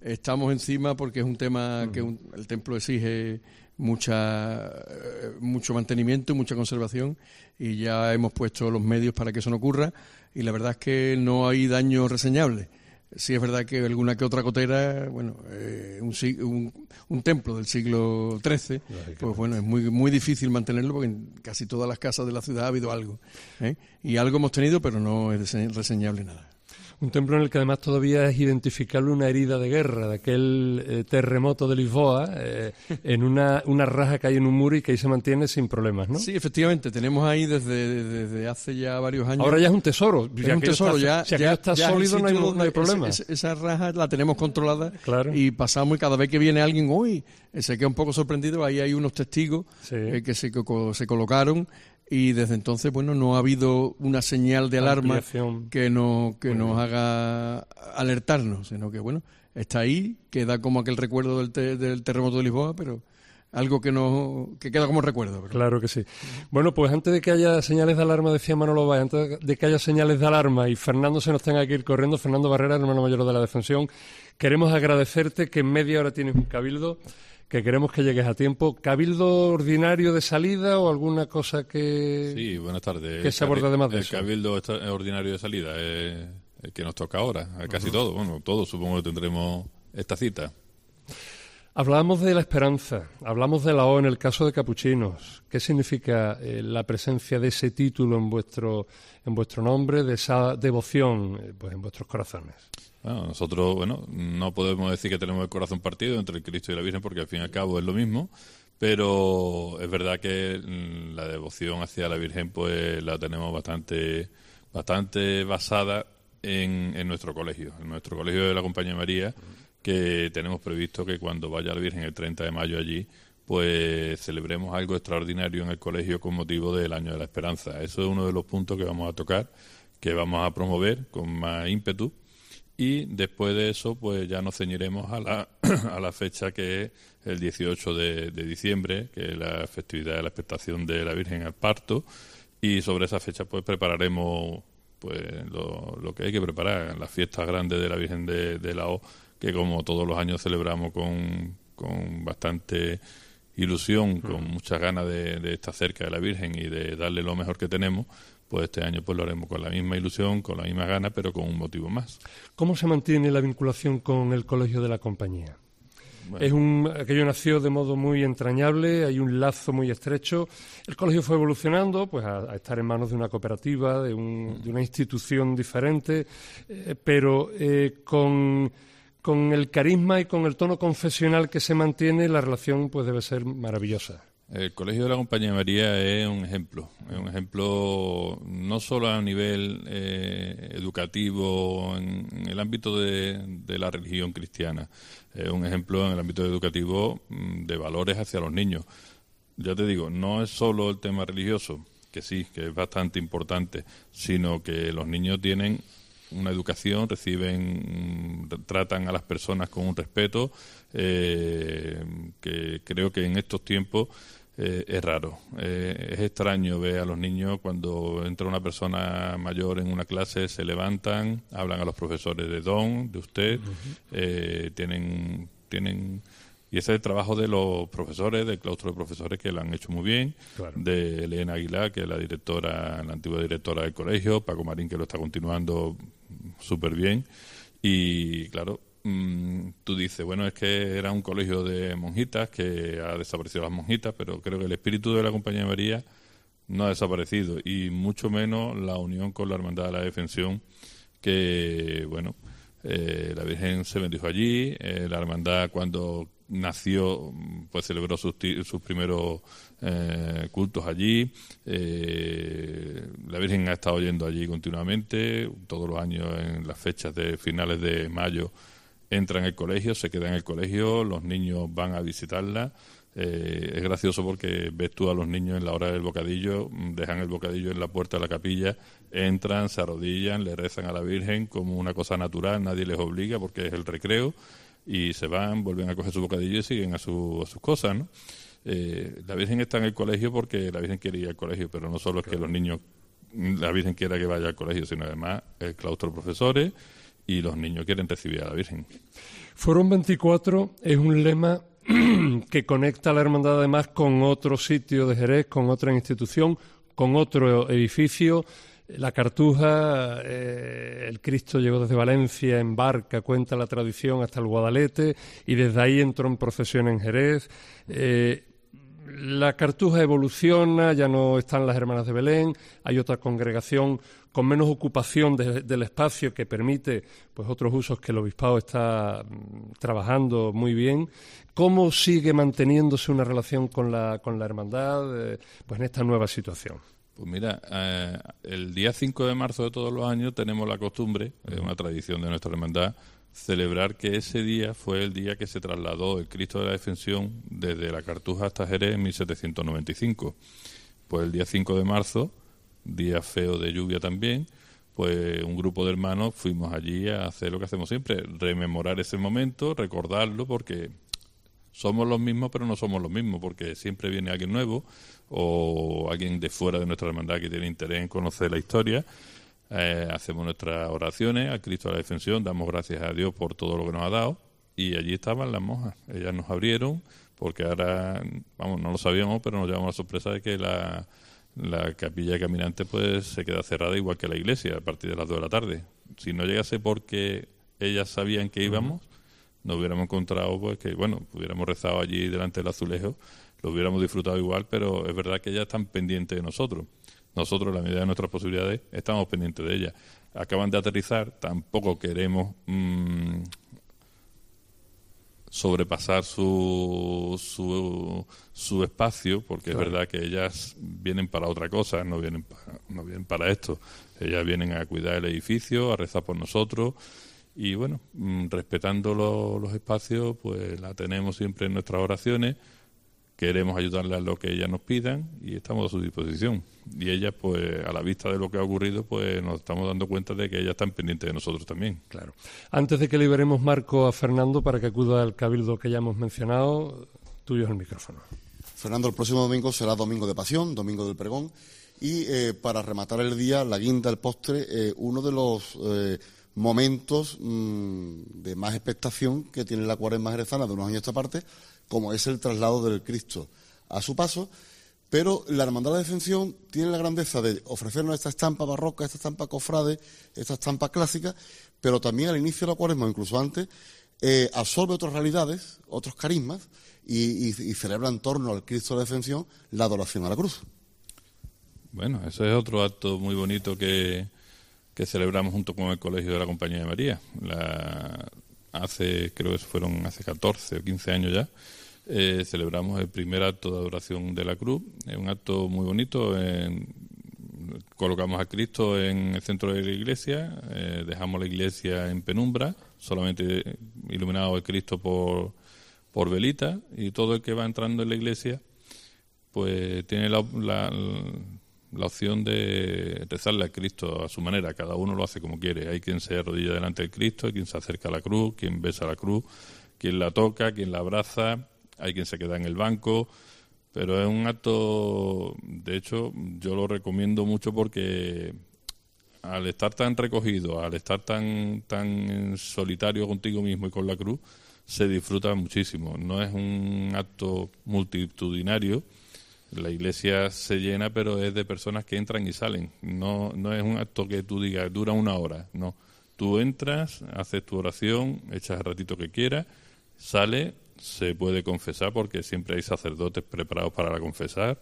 estamos encima porque es un tema que un, el templo exige mucha mucho mantenimiento y mucha conservación, y ya hemos puesto los medios para que eso no ocurra, y la verdad es que no hay daño reseñable. Sí es verdad que alguna que otra gotera, bueno, eh, un, un, un templo del siglo trece, pues bueno, es muy muy difícil mantenerlo porque en casi todas las casas de la ciudad ha habido algo, ¿eh? Y algo hemos tenido, pero no es reseñable nada. Un templo en el que además todavía es identificable una herida de guerra, de aquel eh, terremoto de Lisboa, eh, en una, una raja que hay en un muro y que ahí se mantiene sin problemas, ¿no? Sí, efectivamente, tenemos ahí desde, desde hace ya varios años. Ahora ya es un tesoro. Es un tesoro, está, ya, si ya está ya sólido no hay, donde, no hay problema. Esa, esa raja la tenemos controlada, claro. Y pasamos y cada vez que viene alguien, uy, se queda un poco sorprendido, ahí hay unos testigos sí. eh, que se, se colocaron. Y desde entonces, bueno, no ha habido una señal de alarma Ampliación. que, no, que nos haga alertarnos, sino que, bueno, está ahí, queda como aquel recuerdo del, te, del terremoto de Lisboa, pero algo que no que queda como recuerdo. Pero... Claro que sí. Bueno, pues antes de que haya señales de alarma, decía Manolo Valls, antes de que haya señales de alarma y Fernando se nos tenga que ir corriendo, Fernando Barrera, hermano mayor de la Defensión, queremos agradecerte que en media hora tienes un cabildo, que queremos que llegues a tiempo. ¿Cabildo ordinario de salida o alguna cosa que sí, buenas tardes. que se aborda además de el eso? El cabildo ordinario de salida es el que nos toca ahora, casi uh-huh. todo. Bueno, todos supongo que tendremos esta cita. Hablábamos de la esperanza, hablamos de la O en el caso de Capuchinos. ¿Qué significa eh, la presencia de ese título en vuestro en vuestro nombre, de esa devoción eh, pues en vuestros corazones? Bueno, nosotros, bueno, no podemos decir que tenemos el corazón partido entre el Cristo y la Virgen porque al fin y al cabo es lo mismo, pero es verdad que la devoción hacia la Virgen pues la tenemos bastante bastante basada en, en nuestro colegio, en nuestro colegio de la Compañía María, que tenemos previsto que cuando vaya la Virgen el treinta de mayo allí, pues celebremos algo extraordinario en el colegio con motivo del Año de la Esperanza. Eso es uno de los puntos que vamos a tocar, que vamos a promover con más ímpetu. Y después de eso, pues ya nos ceñiremos a la, a la fecha que es el dieciocho de, de diciembre, que es la festividad de la expectación de la Virgen al parto. Y sobre esa fecha, pues prepararemos pues lo, lo que hay que preparar, las fiestas grandes de la Virgen de, de la O, que como todos los años celebramos con, con bastante ilusión, con muchas ganas de, de estar cerca de la Virgen y de darle lo mejor que tenemos. Pues este año pues lo haremos con la misma ilusión, con la misma gana, pero con un motivo más. ¿Cómo se mantiene la vinculación con el Colegio de la Compañía? Bueno. Es un, aquello nació de modo muy entrañable, hay un lazo muy estrecho. El colegio fue evolucionando pues a, a estar en manos de una cooperativa, de, un, de una institución diferente, eh, pero eh, con, con el carisma y con el tono confesional que se mantiene, la relación pues debe ser maravillosa. El Colegio de la Compañía de María es un ejemplo, es un ejemplo no solo a nivel eh, educativo en, en el ámbito de, de la religión cristiana, es un ejemplo en el ámbito educativo de valores hacia los niños. Ya te digo, no es solo el tema religioso, que sí, que es bastante importante, sino que los niños tienen una educación, reciben, tratan a las personas con un respeto eh, que creo que en estos tiempos eh, es raro. Eh, es extraño ver a los niños cuando entra una persona mayor en una clase, se levantan, hablan a los profesores de don, de usted, uh-huh. eh, tienen tienen y ese es el trabajo de los profesores, del claustro de profesores, que lo han hecho muy bien, claro. De Elena Aguilar, que es la directora, la antigua directora del colegio, Paco Marín, que lo está continuando súper bien. Y claro, mmm, tú dices, bueno, es que era un colegio de monjitas, que ha desaparecido las monjitas, pero creo que el espíritu de la Compañía de María no ha desaparecido, y mucho menos la unión con la Hermandad de la Defensión, que, bueno, eh, la Virgen se bendijo allí, eh, la Hermandad cuando nació, pues celebró sus, sus primeros eh, cultos allí. Eh, la Virgen ha estado yendo allí continuamente, todos los años en las fechas de finales de mayo entra en el colegio, se queda en el colegio, los niños van a visitarla. Eh, es gracioso porque ves tú a los niños en la hora del bocadillo, dejan el bocadillo en la puerta de la capilla, entran, se arrodillan, le rezan a la Virgen como una cosa natural, nadie les obliga porque es el recreo, y se van, vuelven a coger su bocadillo y siguen a, su, a sus cosas, ¿no? Eh, la Virgen está en el colegio porque la Virgen quiere ir al colegio, pero no solo es que los niños, la Virgen quiera que vaya al colegio, sino además el claustro de profesores y los niños quieren recibir a la Virgen. Fueron veinticuatro es un lema que conecta a la hermandad además con otro sitio de Jerez, con otra institución, con otro edificio. La Cartuja, eh, el Cristo llegó desde Valencia en barca, cuenta la tradición, hasta el Guadalete, y desde ahí entró en procesión en Jerez. Eh, la Cartuja evoluciona, ya no están las Hermanas de Belén, hay otra congregación con menos ocupación de, del espacio que permite pues otros usos que el obispado está mm, trabajando muy bien. ¿Cómo sigue manteniéndose una relación con la, con la hermandad eh, pues en esta nueva situación? Pues mira, eh, el día cinco de marzo de todos los años tenemos la costumbre, es una tradición de nuestra hermandad, celebrar que ese día fue el día que se trasladó el Cristo de la Defensión desde la Cartuja hasta Jerez en mil setecientos noventa y cinco. Pues el día cinco de marzo, día feo de lluvia también, pues un grupo de hermanos fuimos allí a hacer lo que hacemos siempre, rememorar ese momento, recordarlo, porque somos los mismos, pero no somos los mismos, porque siempre viene alguien nuevo o alguien de fuera de nuestra hermandad que tiene interés en conocer la historia. Eh, hacemos nuestras oraciones al Cristo de la Defensión, damos gracias a Dios por todo lo que nos ha dado, y allí estaban las monjas. Ellas nos abrieron, porque ahora, vamos, no lo sabíamos, pero nos llevamos la sorpresa de que la, la capilla caminante pues se queda cerrada igual que la iglesia a partir de las dos de la tarde. Si no llegase porque ellas sabían que íbamos, nos hubiéramos encontrado pues que, bueno, hubiéramos rezado allí delante del azulejo, lo hubiéramos disfrutado igual, pero es verdad que ellas están pendientes de nosotros. Nosotros, en la medida de nuestras posibilidades, estamos pendientes de ellas. Acaban de aterrizar, tampoco queremos mmm, sobrepasar su, su, su espacio, porque claro, es verdad que ellas vienen para otra cosa, no vienen para, no vienen para esto. Ellas vienen a cuidar el edificio, a rezar por nosotros. Y bueno, mmm, respetando lo, los espacios, pues la tenemos siempre en nuestras oraciones. Queremos ayudarle a lo que ellas nos pidan y estamos a su disposición. Y ellas, pues, a la vista de lo que ha ocurrido, pues nos estamos dando cuenta de que ellas están pendientes de nosotros también. Claro. Antes de que liberemos, Marco, a Fernando para que acuda al cabildo que ya hemos mencionado, tuyo es el micrófono. Fernando, el próximo domingo será Domingo de Pasión, Domingo del Pregón, y eh, para rematar el día, la guinda, el postre, eh, uno de los eh, momentos mmm, de más expectación que tiene la Cuaresma jerezana de unos años a esta parte, como es el traslado del Cristo a su paso, pero la Hermandad de la Defensión tiene la grandeza de ofrecernos esta estampa barroca, esta estampa cofrade, esta estampa clásica, pero también al inicio de la Cuaresma, incluso antes, eh, absorbe otras realidades, otros carismas, y, y, y celebra en torno al Cristo de la Defensión la adoración a la cruz. Bueno, ese es otro acto muy bonito que, que celebramos junto con el Colegio de la Compañía de María. La... Hace, creo que fueron hace catorce o quince años ya, eh, celebramos el primer acto de adoración de la cruz. Es un acto muy bonito. En, colocamos a Cristo en el centro de la iglesia, eh, dejamos la iglesia en penumbra, solamente iluminado el Cristo por, por velita, y todo el que va entrando en la iglesia pues tiene la, la, la opción de rezarle a Cristo a su manera. Cada uno lo hace como quiere. Hay quien se arrodilla delante del Cristo, hay quien se acerca a la cruz, quien besa la cruz, quien la toca, quien la abraza, hay quien se queda en el banco, pero es un acto, de hecho, yo lo recomiendo mucho porque al estar tan recogido, al estar tan, tan solitario contigo mismo y con la cruz, se disfruta muchísimo. No es un acto multitudinario. La iglesia se llena, pero es de personas que entran y salen. No, no es un acto que tú digas, dura una hora. No. Tú entras, haces tu oración, echas el ratito que quieras, sale, se puede confesar porque siempre hay sacerdotes preparados para confesar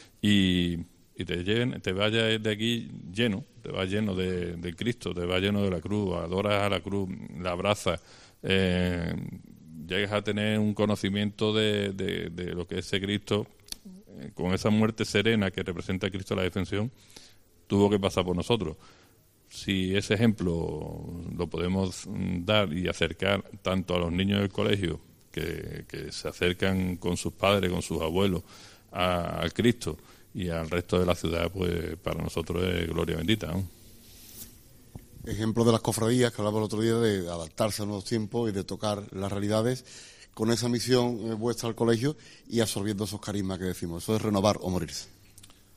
y, y te, llen, te vayas de aquí lleno, te vas lleno de, de Cristo, te vas lleno de la cruz, adoras a la cruz, la abrazas, eh, llegas a tener un conocimiento de, de, de lo que es ese Cristo. Con esa muerte serena que representa a Cristo la Defensión, tuvo que pasar por nosotros. Si ese ejemplo lo podemos dar y acercar tanto a los niños del colegio, que, que se acercan con sus padres, con sus abuelos, a, al Cristo, y al resto de la ciudad, pues para nosotros es gloria bendita, ¿no? Ejemplo de las cofradías que hablaba el otro día, de adaptarse a nuevos tiempos y de tocar las realidades con esa misión eh, vuestra al colegio y absorbiendo esos carismas que decimos. Eso es renovar o morirse.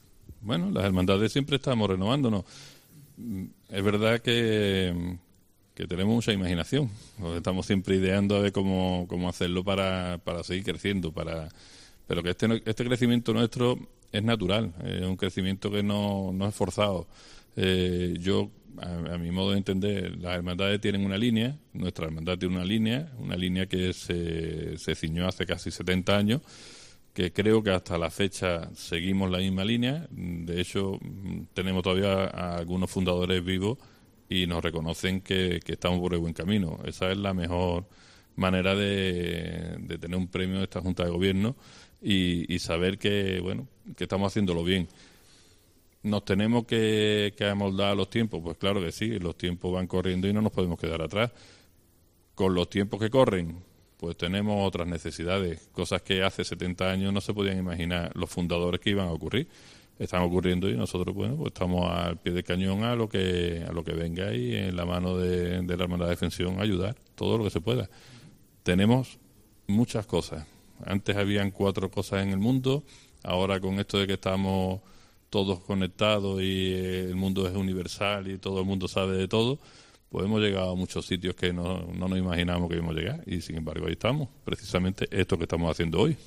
Bueno, las hermandades siempre estamos renovándonos. Es verdad que, que tenemos mucha imaginación. Estamos siempre ideando a ver cómo, cómo hacerlo para, para seguir creciendo, para pero que este, este crecimiento nuestro es natural, es un crecimiento que no, no es forzado. Eh, yo, a, a mi modo de entender, las hermandades tienen una línea, nuestra hermandad tiene una línea, una línea que se, se ciñó hace casi setenta años, que creo que hasta la fecha seguimos la misma línea. De hecho, tenemos todavía a algunos fundadores vivos y nos reconocen que, que estamos por el buen camino. Esa es la mejor manera de, de tener un premio de esta Junta de Gobierno y, y saber que, bueno, que estamos haciéndolo bien. ¿Nos tenemos que, que amoldar a los tiempos? Pues claro que sí, los tiempos van corriendo y no nos podemos quedar atrás. Con los tiempos que corren, pues tenemos otras necesidades, cosas que hace setenta años no se podían imaginar los fundadores que iban a ocurrir. Están ocurriendo y nosotros, bueno, pues estamos al pie del cañón a lo que a lo que venga y en la mano de, de la Hermandad de Defensión ayudar todo lo que se pueda. Tenemos muchas cosas. Antes habían cuatro cosas en el mundo, ahora con esto de que estamos todos conectados y el mundo es universal y todo el mundo sabe de todo, pues hemos llegado a muchos sitios que no, no nos imaginábamos que íbamos a llegar y sin embargo ahí estamos, precisamente esto que estamos haciendo hoy.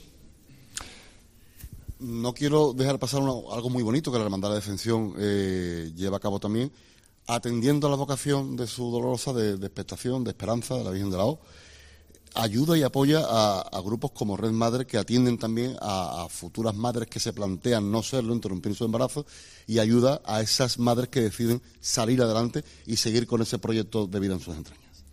No quiero dejar pasar una, algo muy bonito que la Hermandad de Defensión eh, lleva a cabo también, atendiendo a la vocación de su dolorosa de, de expectación, de esperanza, de la Virgen de la O. Ayuda y apoya a, a grupos como Red Madre, que atienden también a, a futuras madres que se plantean no serlo, interrumpir su embarazo, y ayuda a esas madres que deciden salir adelante y seguir con ese proyecto de vida en sus entrañas.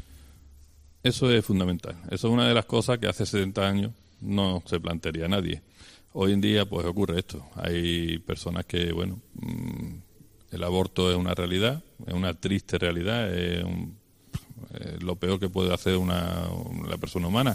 Eso es fundamental. Eso es una de las cosas que hace setenta años no se plantearía nadie. Hoy en día pues ocurre esto. Hay personas que, bueno, el aborto es una realidad, es una triste realidad, es un Eh, lo peor que puede hacer una, una persona humana,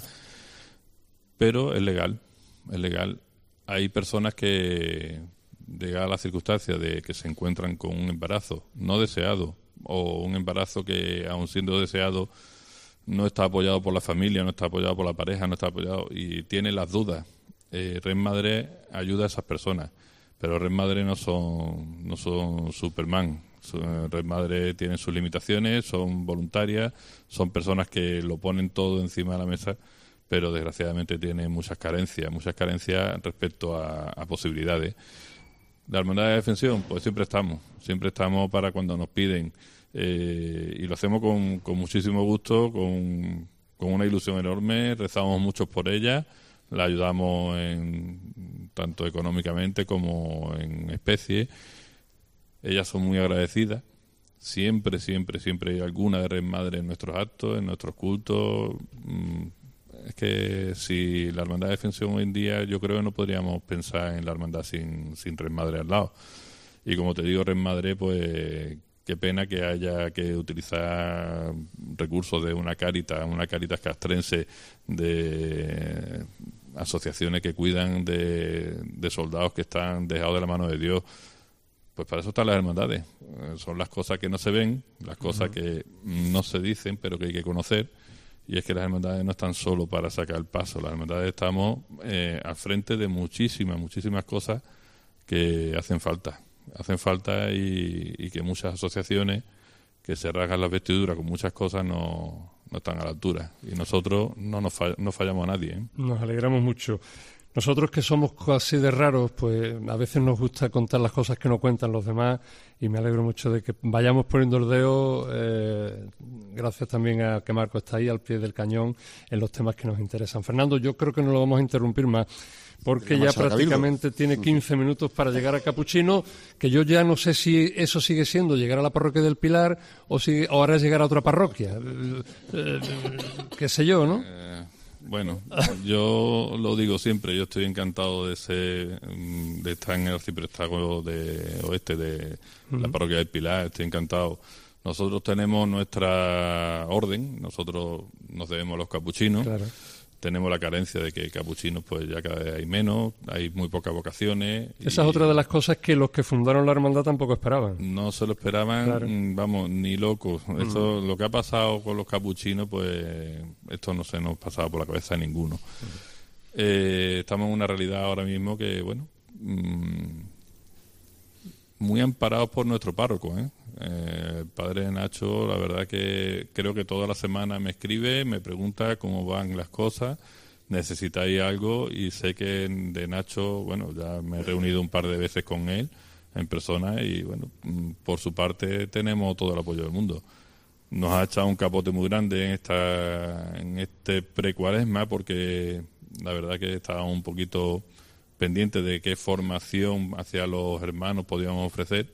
pero es legal, es legal. Hay personas que, llegada la circunstancia de que se encuentran con un embarazo no deseado o un embarazo que, aun siendo deseado, no está apoyado por la familia, no está apoyado por la pareja, no está apoyado y tiene las dudas. Eh, Red Madre ayuda a esas personas, pero Red Madre no son, no son Superman. Red Madre tiene sus limitaciones, son voluntarias, son personas que lo ponen todo encima de la mesa, pero desgraciadamente tienen muchas carencias, muchas carencias respecto a, a posibilidades. La Hermandad de Defensión, pues siempre estamos, siempre estamos para cuando nos piden, eh, y lo hacemos con, con muchísimo gusto, con, con una ilusión enorme, rezamos mucho por ella, la ayudamos en, tanto económicamente como en especie. Ellas son muy agradecidas. Siempre, siempre, siempre hay alguna de Red Madre en nuestros actos, en nuestros cultos. Es que si la Hermandad de Defensión hoy en día, yo creo que no podríamos pensar en la Hermandad sin, sin Red Madre al lado. Y como te digo, Red Madre, pues qué pena que haya que utilizar recursos de una Cáritas, una Cáritas castrense, de asociaciones que cuidan de, de soldados que están dejados de la mano de Dios. Pues para eso están las hermandades. Son las cosas que no se ven, las cosas uh-huh. que no se dicen, pero que hay que conocer. Y es que las hermandades no están solo para sacar el paso. Las hermandades estamos eh, al frente de muchísimas, muchísimas cosas que hacen falta. Hacen falta y, y que muchas asociaciones que se rasgan las vestiduras con muchas cosas no, no están a la altura. Y nosotros no nos fall, no fallamos a nadie, ¿eh? Nos alegramos mucho. Nosotros que somos así de raros, pues a veces nos gusta contar las cosas que no cuentan los demás y me alegro mucho de que vayamos poniendo el dedo, eh, gracias también a que Marco está ahí al pie del cañón en los temas que nos interesan. Fernando, yo creo que no lo vamos a interrumpir más porque ya prácticamente tiene quince minutos para llegar a Capuchino, que yo ya no sé si eso sigue siendo llegar a la parroquia del Pilar o si ahora es llegar a otra parroquia, eh, eh, qué sé yo, ¿no? Bueno, yo lo digo siempre, yo estoy encantado de ser, de estar en el arciprestazgo de oeste de uh-huh. la parroquia del Pilar, estoy encantado. Nosotros tenemos nuestra orden, nosotros nos debemos a los capuchinos, claro. Tenemos la carencia de que capuchinos pues ya cada vez hay menos, hay muy pocas vocaciones. Esa es otra de las cosas que los que fundaron la hermandad tampoco esperaban. No se lo esperaban, claro. Vamos, ni locos. Mm. Esto, lo que ha pasado con los capuchinos, pues esto no se nos pasaba por la cabeza a ninguno. Mm. Eh, estamos en una realidad ahora mismo que, bueno, mmm, muy amparados por nuestro párroco, ¿eh? Eh, el padre Nacho, la verdad que creo que toda la semana me escribe, me pregunta cómo van las cosas, necesitáis algo, y sé que de Nacho, bueno, ya me he reunido un par de veces con él en persona y, bueno, por su parte tenemos todo el apoyo del mundo. Nos ha echado un capote muy grande en esta en este pre-cuaresma, porque la verdad que estábamos un poquito pendientes de qué formación hacia los hermanos podíamos ofrecer,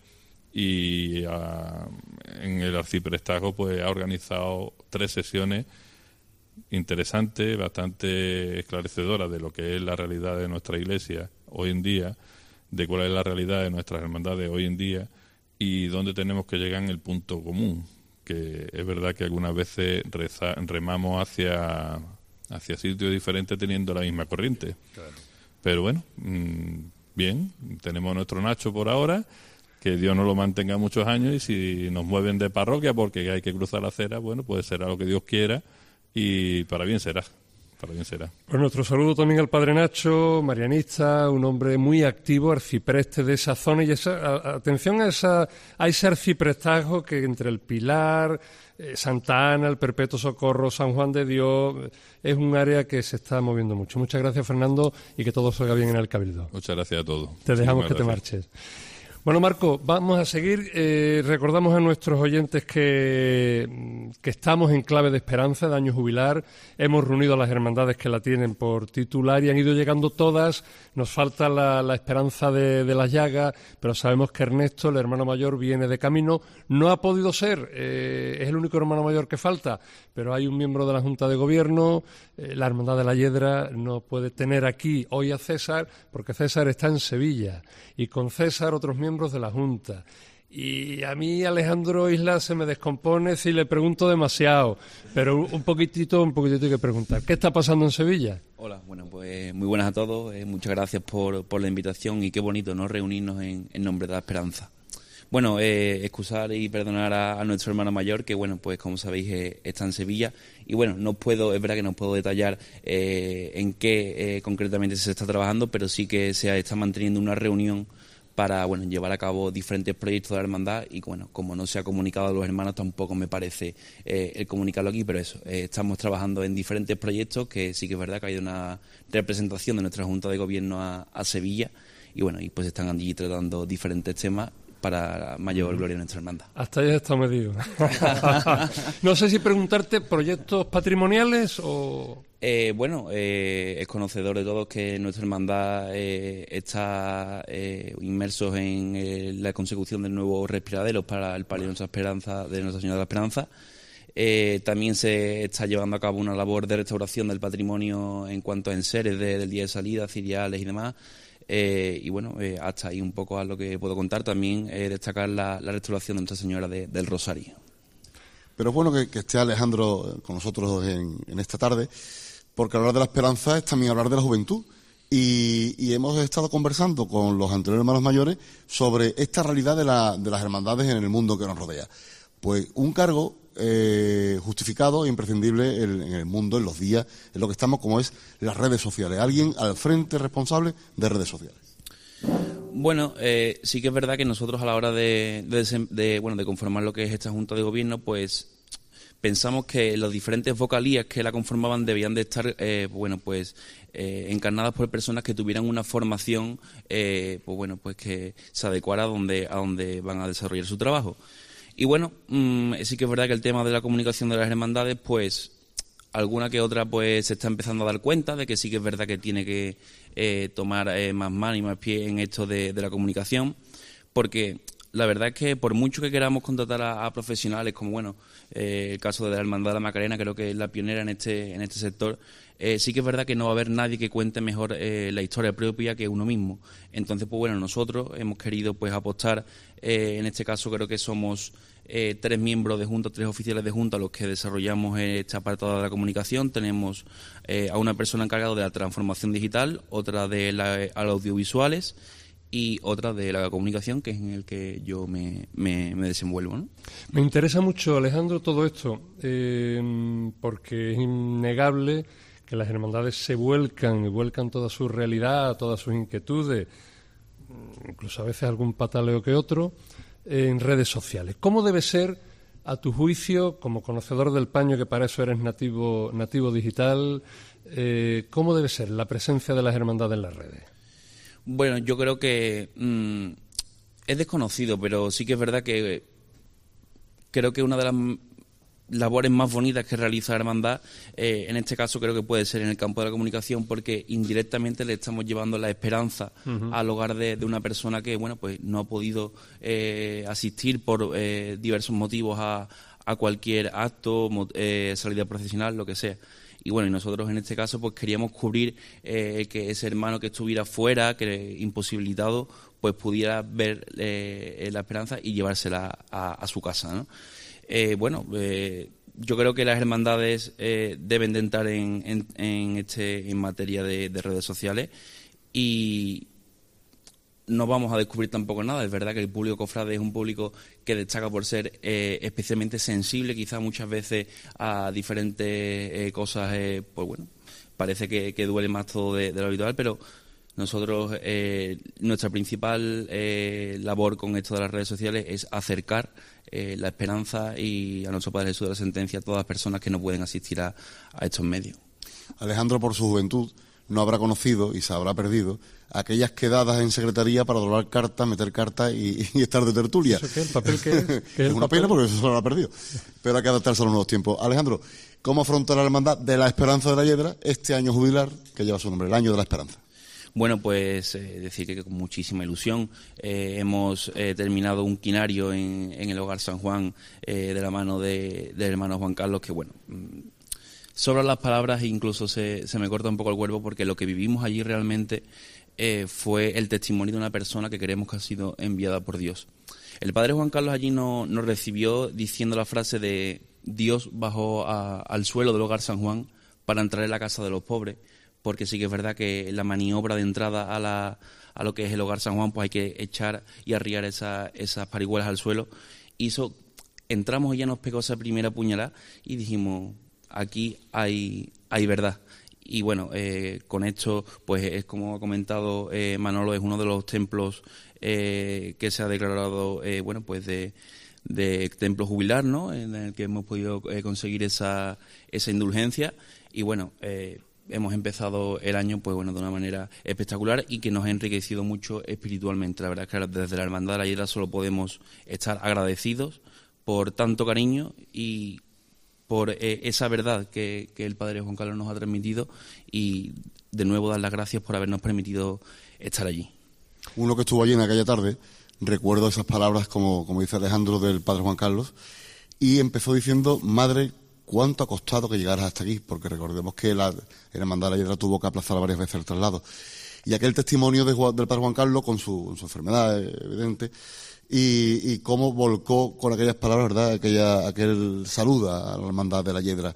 y a, en el arciprestazgo pues ha organizado tres sesiones interesantes, bastante esclarecedoras de lo que es la realidad de nuestra iglesia hoy en día, de cuál es la realidad de nuestras hermandades hoy en día y dónde tenemos que llegar en el punto común, que es verdad que algunas veces reza, remamos hacia, hacia sitios diferentes teniendo la misma corriente. Claro. Pero bueno, mmm, bien, tenemos nuestro Nacho por ahora, que Dios nos lo mantenga muchos años, y si nos mueven de parroquia porque hay que cruzar la acera, bueno, pues será lo que Dios quiera y para bien será. Para bien será. Pues nuestro saludo también al padre Nacho, marianista, un hombre muy activo, arcipreste de esa zona, y esa, a, atención a, esa, a ese arciprestazgo que entre el Pilar, eh, Santa Ana, el Perpetuo Socorro, San Juan de Dios, es un área que se está moviendo mucho. Muchas gracias, Fernando, y que todo salga bien en el Cabildo. Muchas gracias a todos. Te dejamos que gracias. te marches. Bueno, Marco, vamos a seguir. Eh, recordamos a nuestros oyentes que, que estamos en clave de esperanza, de año jubilar. Hemos reunido a las hermandades que la tienen por titular y han ido llegando todas. Nos falta la, la esperanza de, de las llagas, pero sabemos que Ernesto, el hermano mayor, viene de camino. No ha podido ser, eh, es el único hermano mayor que falta, pero hay un miembro de la Junta de Gobierno. Eh, la Hermandad de la Hiedra no puede tener aquí hoy a César, porque César está en Sevilla, y con César otros miembros de la Junta. Y a mí Alejandro Isla se me descompone si le pregunto demasiado, pero un poquitito, un poquitito hay que preguntar. ¿Qué está pasando en Sevilla? Hola, bueno, pues muy buenas a todos, eh, muchas gracias por, por la invitación, y qué bonito, ¿no?, reunirnos en, en nombre de la esperanza. Bueno, eh, excusar y perdonar a, a nuestro hermano mayor, que bueno, pues como sabéis eh, está en Sevilla, y bueno, no puedo, es verdad que no puedo detallar eh, en qué eh, concretamente se está trabajando, pero sí que se está manteniendo una reunión para, bueno, llevar a cabo diferentes proyectos de la hermandad, y bueno, como no se ha comunicado a los hermanos, tampoco me parece eh, el comunicarlo aquí, pero eso, eh, estamos trabajando en diferentes proyectos, que sí que es verdad que hay una representación de nuestra Junta de Gobierno a, a Sevilla, y bueno, y pues están allí tratando diferentes temas para mayor gloria de nuestra hermandad. Hasta ahí está medido. No sé si preguntarte, ¿proyectos patrimoniales o...? Eh, bueno, eh, es conocedor de todos que nuestra hermandad eh, está eh, inmersos en eh, la consecución del nuevo respiradero para el Palio de Nuestra Esperanza, de Nuestra Señora de la Esperanza. Eh, también se está llevando a cabo una labor de restauración del patrimonio en cuanto a enseres de, del día de salida, ciriales y demás. Eh, y bueno, eh, hasta ahí un poco a lo que puedo contar. También eh, destacar la, la restauración de Nuestra Señora de, del Rosario. Pero es bueno que, que esté Alejandro con nosotros en, en esta tarde, porque hablar de la esperanza es también hablar de la juventud. Y, y hemos estado conversando con los anteriores hermanos mayores sobre esta realidad de, la, de las hermandades en el mundo que nos rodea. Pues un cargo eh, justificado e imprescindible en, en el mundo, en los días, en lo que estamos, como es las redes sociales. Alguien al frente responsable de redes sociales. Bueno, eh, sí que es verdad que nosotros a la hora de, de, de, bueno, de conformar lo que es esta Junta de Gobierno, pues pensamos que las diferentes vocalías que la conformaban debían de estar, eh, bueno, pues eh, encarnadas por personas que tuvieran una formación, eh, pues bueno, pues que se adecuara a donde, a donde van a desarrollar su trabajo. Y bueno, mmm, sí que es verdad que el tema de la comunicación de las hermandades, pues alguna que otra pues se está empezando a dar cuenta de que sí que es verdad que tiene que eh, tomar eh, más mano y más pie en esto de, de la comunicación, porque la verdad es que por mucho que queramos contratar a, a profesionales, como bueno, eh, el caso de la Hermandad de la Macarena, creo que es la pionera en este en este sector, eh, sí que es verdad que no va a haber nadie que cuente mejor eh, la historia propia que uno mismo. Entonces, pues bueno, nosotros hemos querido pues apostar, eh, en este caso creo que somos eh, tres miembros de Junta, tres oficiales de Junta los que desarrollamos este apartado de la comunicación. Tenemos eh, a una persona encargada de la transformación digital, otra de la, a los audiovisuales, y otra de la comunicación, que es en el que yo me, me, me desenvuelvo, ¿no? Me interesa mucho, Alejandro, todo esto, eh, porque es innegable que las hermandades se vuelcan y vuelcan toda su realidad, todas sus inquietudes, incluso a veces algún pataleo que otro, en redes sociales. ¿Cómo debe ser, a tu juicio, como conocedor del paño, que para eso eres nativo, nativo digital, eh, cómo debe ser la presencia de las hermandades en las redes? Bueno, yo creo que mmm, es desconocido, pero sí que es verdad que creo que una de las labores más bonitas que realiza la hermandad, eh, en este caso creo que puede ser en el campo de la comunicación, porque indirectamente le estamos llevando la esperanza uh-huh. al hogar de, de una persona que, bueno, pues no ha podido eh, asistir por eh, diversos motivos a, a cualquier acto, eh, salida profesional, lo que sea. Y bueno, y nosotros en este caso pues queríamos cubrir eh, que ese hermano que estuviera fuera, que imposibilitado, pues pudiera ver eh, la esperanza y llevársela a, a su casa, ¿no? Eh, bueno, eh, yo creo que las hermandades eh, deben de entrar en, en, en, este, en materia de, de redes sociales y no vamos a descubrir tampoco nada. Es verdad que el público cofrade es un público que destaca por ser eh, especialmente sensible, quizás muchas veces a diferentes eh, cosas, eh, pues bueno, parece que, que duele más todo de, de lo habitual, pero nosotros, eh, nuestra principal eh, labor con esto de las redes sociales es acercar eh, la esperanza y a nuestro Padre Jesús de la Sentencia a todas las personas que no pueden asistir a, a estos medios. Alejandro, por su juventud, no habrá conocido y se habrá perdido aquellas quedadas en secretaría para doblar cartas, meter cartas y, y estar de tertulia. ¿Eso qué? ¿El papel qué es? ¿Qué es es una papel? pena porque eso se lo habrá perdido. Pero hay que adaptarse a los nuevos tiempos. Alejandro, ¿cómo afronta la hermandad de la Esperanza de la Hiedra este año jubilar que lleva su nombre, el Año de la Esperanza? Bueno, pues eh, decir que con muchísima ilusión eh, hemos eh, terminado un quinario en, en el Hogar San Juan eh, de la mano de, del hermano Juan Carlos, que bueno, mmm, sobran las palabras e incluso se, se me corta un poco el cuerpo, porque lo que vivimos allí realmente eh, fue el testimonio de una persona que creemos que ha sido enviada por Dios. El padre Juan Carlos allí no, nos recibió diciendo la frase de Dios bajó a, al suelo del Hogar San Juan para entrar en la casa de los pobres, porque sí que es verdad que la maniobra de entrada a, la, a lo que es el Hogar San Juan, pues hay que echar y arriar esa, esas parihuelas al suelo. Y eso, entramos y ya nos pegó esa primera puñalada y dijimos, aquí hay, hay verdad. Y bueno, eh, con esto, pues es como ha comentado eh, Manolo, es uno de los templos eh, que se ha declarado, eh, bueno, pues de, de templo jubilar, ¿no? En el que hemos podido eh, conseguir esa, esa indulgencia. Y bueno, eh, hemos empezado el año pues bueno de una manera espectacular y que nos ha enriquecido mucho espiritualmente. La verdad es que desde la Hermandad de la Hiedra solo podemos estar agradecidos por tanto cariño y por eh, esa verdad que, que el Padre Juan Carlos nos ha transmitido, y de nuevo dar las gracias por habernos permitido estar allí. Uno que estuvo allí en aquella tarde, recuerdo esas palabras, como, como dice Alejandro, del Padre Juan Carlos, y empezó diciendo, madre, ¿cuánto ha costado que llegaras hasta aquí? Porque recordemos que la Hermandad de la Hiedra tuvo que aplazar varias veces el traslado. Y aquel testimonio de, del Padre Juan Carlos con su, su enfermedad evidente, y, y cómo volcó con aquellas palabras, ¿verdad?, aquella, aquel saludo a la Hermandad de la Hiedra.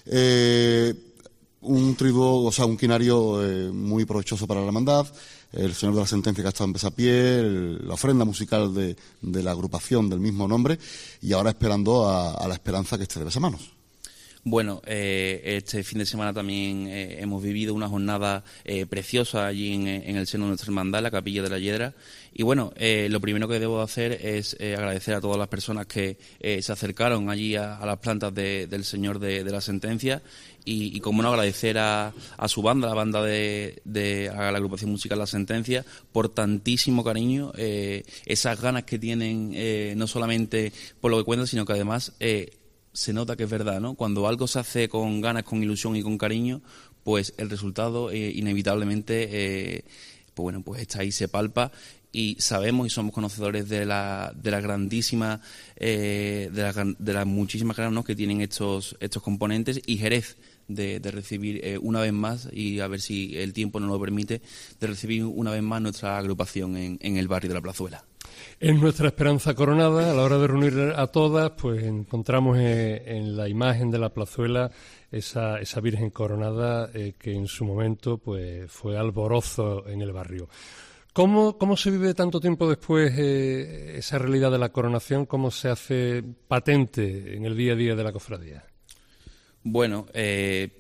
Eh, un triduo, o sea, un quinario eh, muy provechoso para la Hermandad, el Señor de la Sentencia que ha estado en besapié, el, la ofrenda musical de, de la agrupación del mismo nombre, y ahora esperando a, a la Esperanza que esté de besamanos. Bueno, eh, este fin de semana también eh, hemos vivido una jornada eh, preciosa allí en, en el seno de nuestra hermandad, la Capilla de la Hiedra. Y bueno, eh, lo primero que debo hacer es eh, agradecer a todas las personas que eh, se acercaron allí a, a las plantas de, del Señor de, de la Sentencia. Y, y como no, agradecer a, a su banda, la banda de, de a la agrupación musical La Sentencia, por tantísimo cariño, eh, esas ganas que tienen, eh, no solamente por lo que cuentan, sino que además eh, se nota que es verdad, ¿no? Cuando algo se hace con ganas, con ilusión y con cariño, pues el resultado eh, inevitablemente, eh, pues bueno, pues está ahí, se palpa. Y sabemos y somos conocedores de la de la grandísima eh, de la de las muchísimas ganas, ¿no?, que tienen estos estos componentes, y Jerez de, de recibir eh, una vez más, y a ver si el tiempo nos lo permite, de recibir una vez más nuestra agrupación en, en el barrio de la Plazuela. Es nuestra esperanza coronada. A la hora de reunir a todas, pues encontramos eh, en la imagen de la Plazuela esa esa Virgen coronada eh, que en su momento pues fue alborozo en el barrio. ¿Cómo, ¿Cómo se vive tanto tiempo después eh, esa realidad de la coronación? ¿Cómo se hace patente en el día a día de la cofradía? Bueno, eh,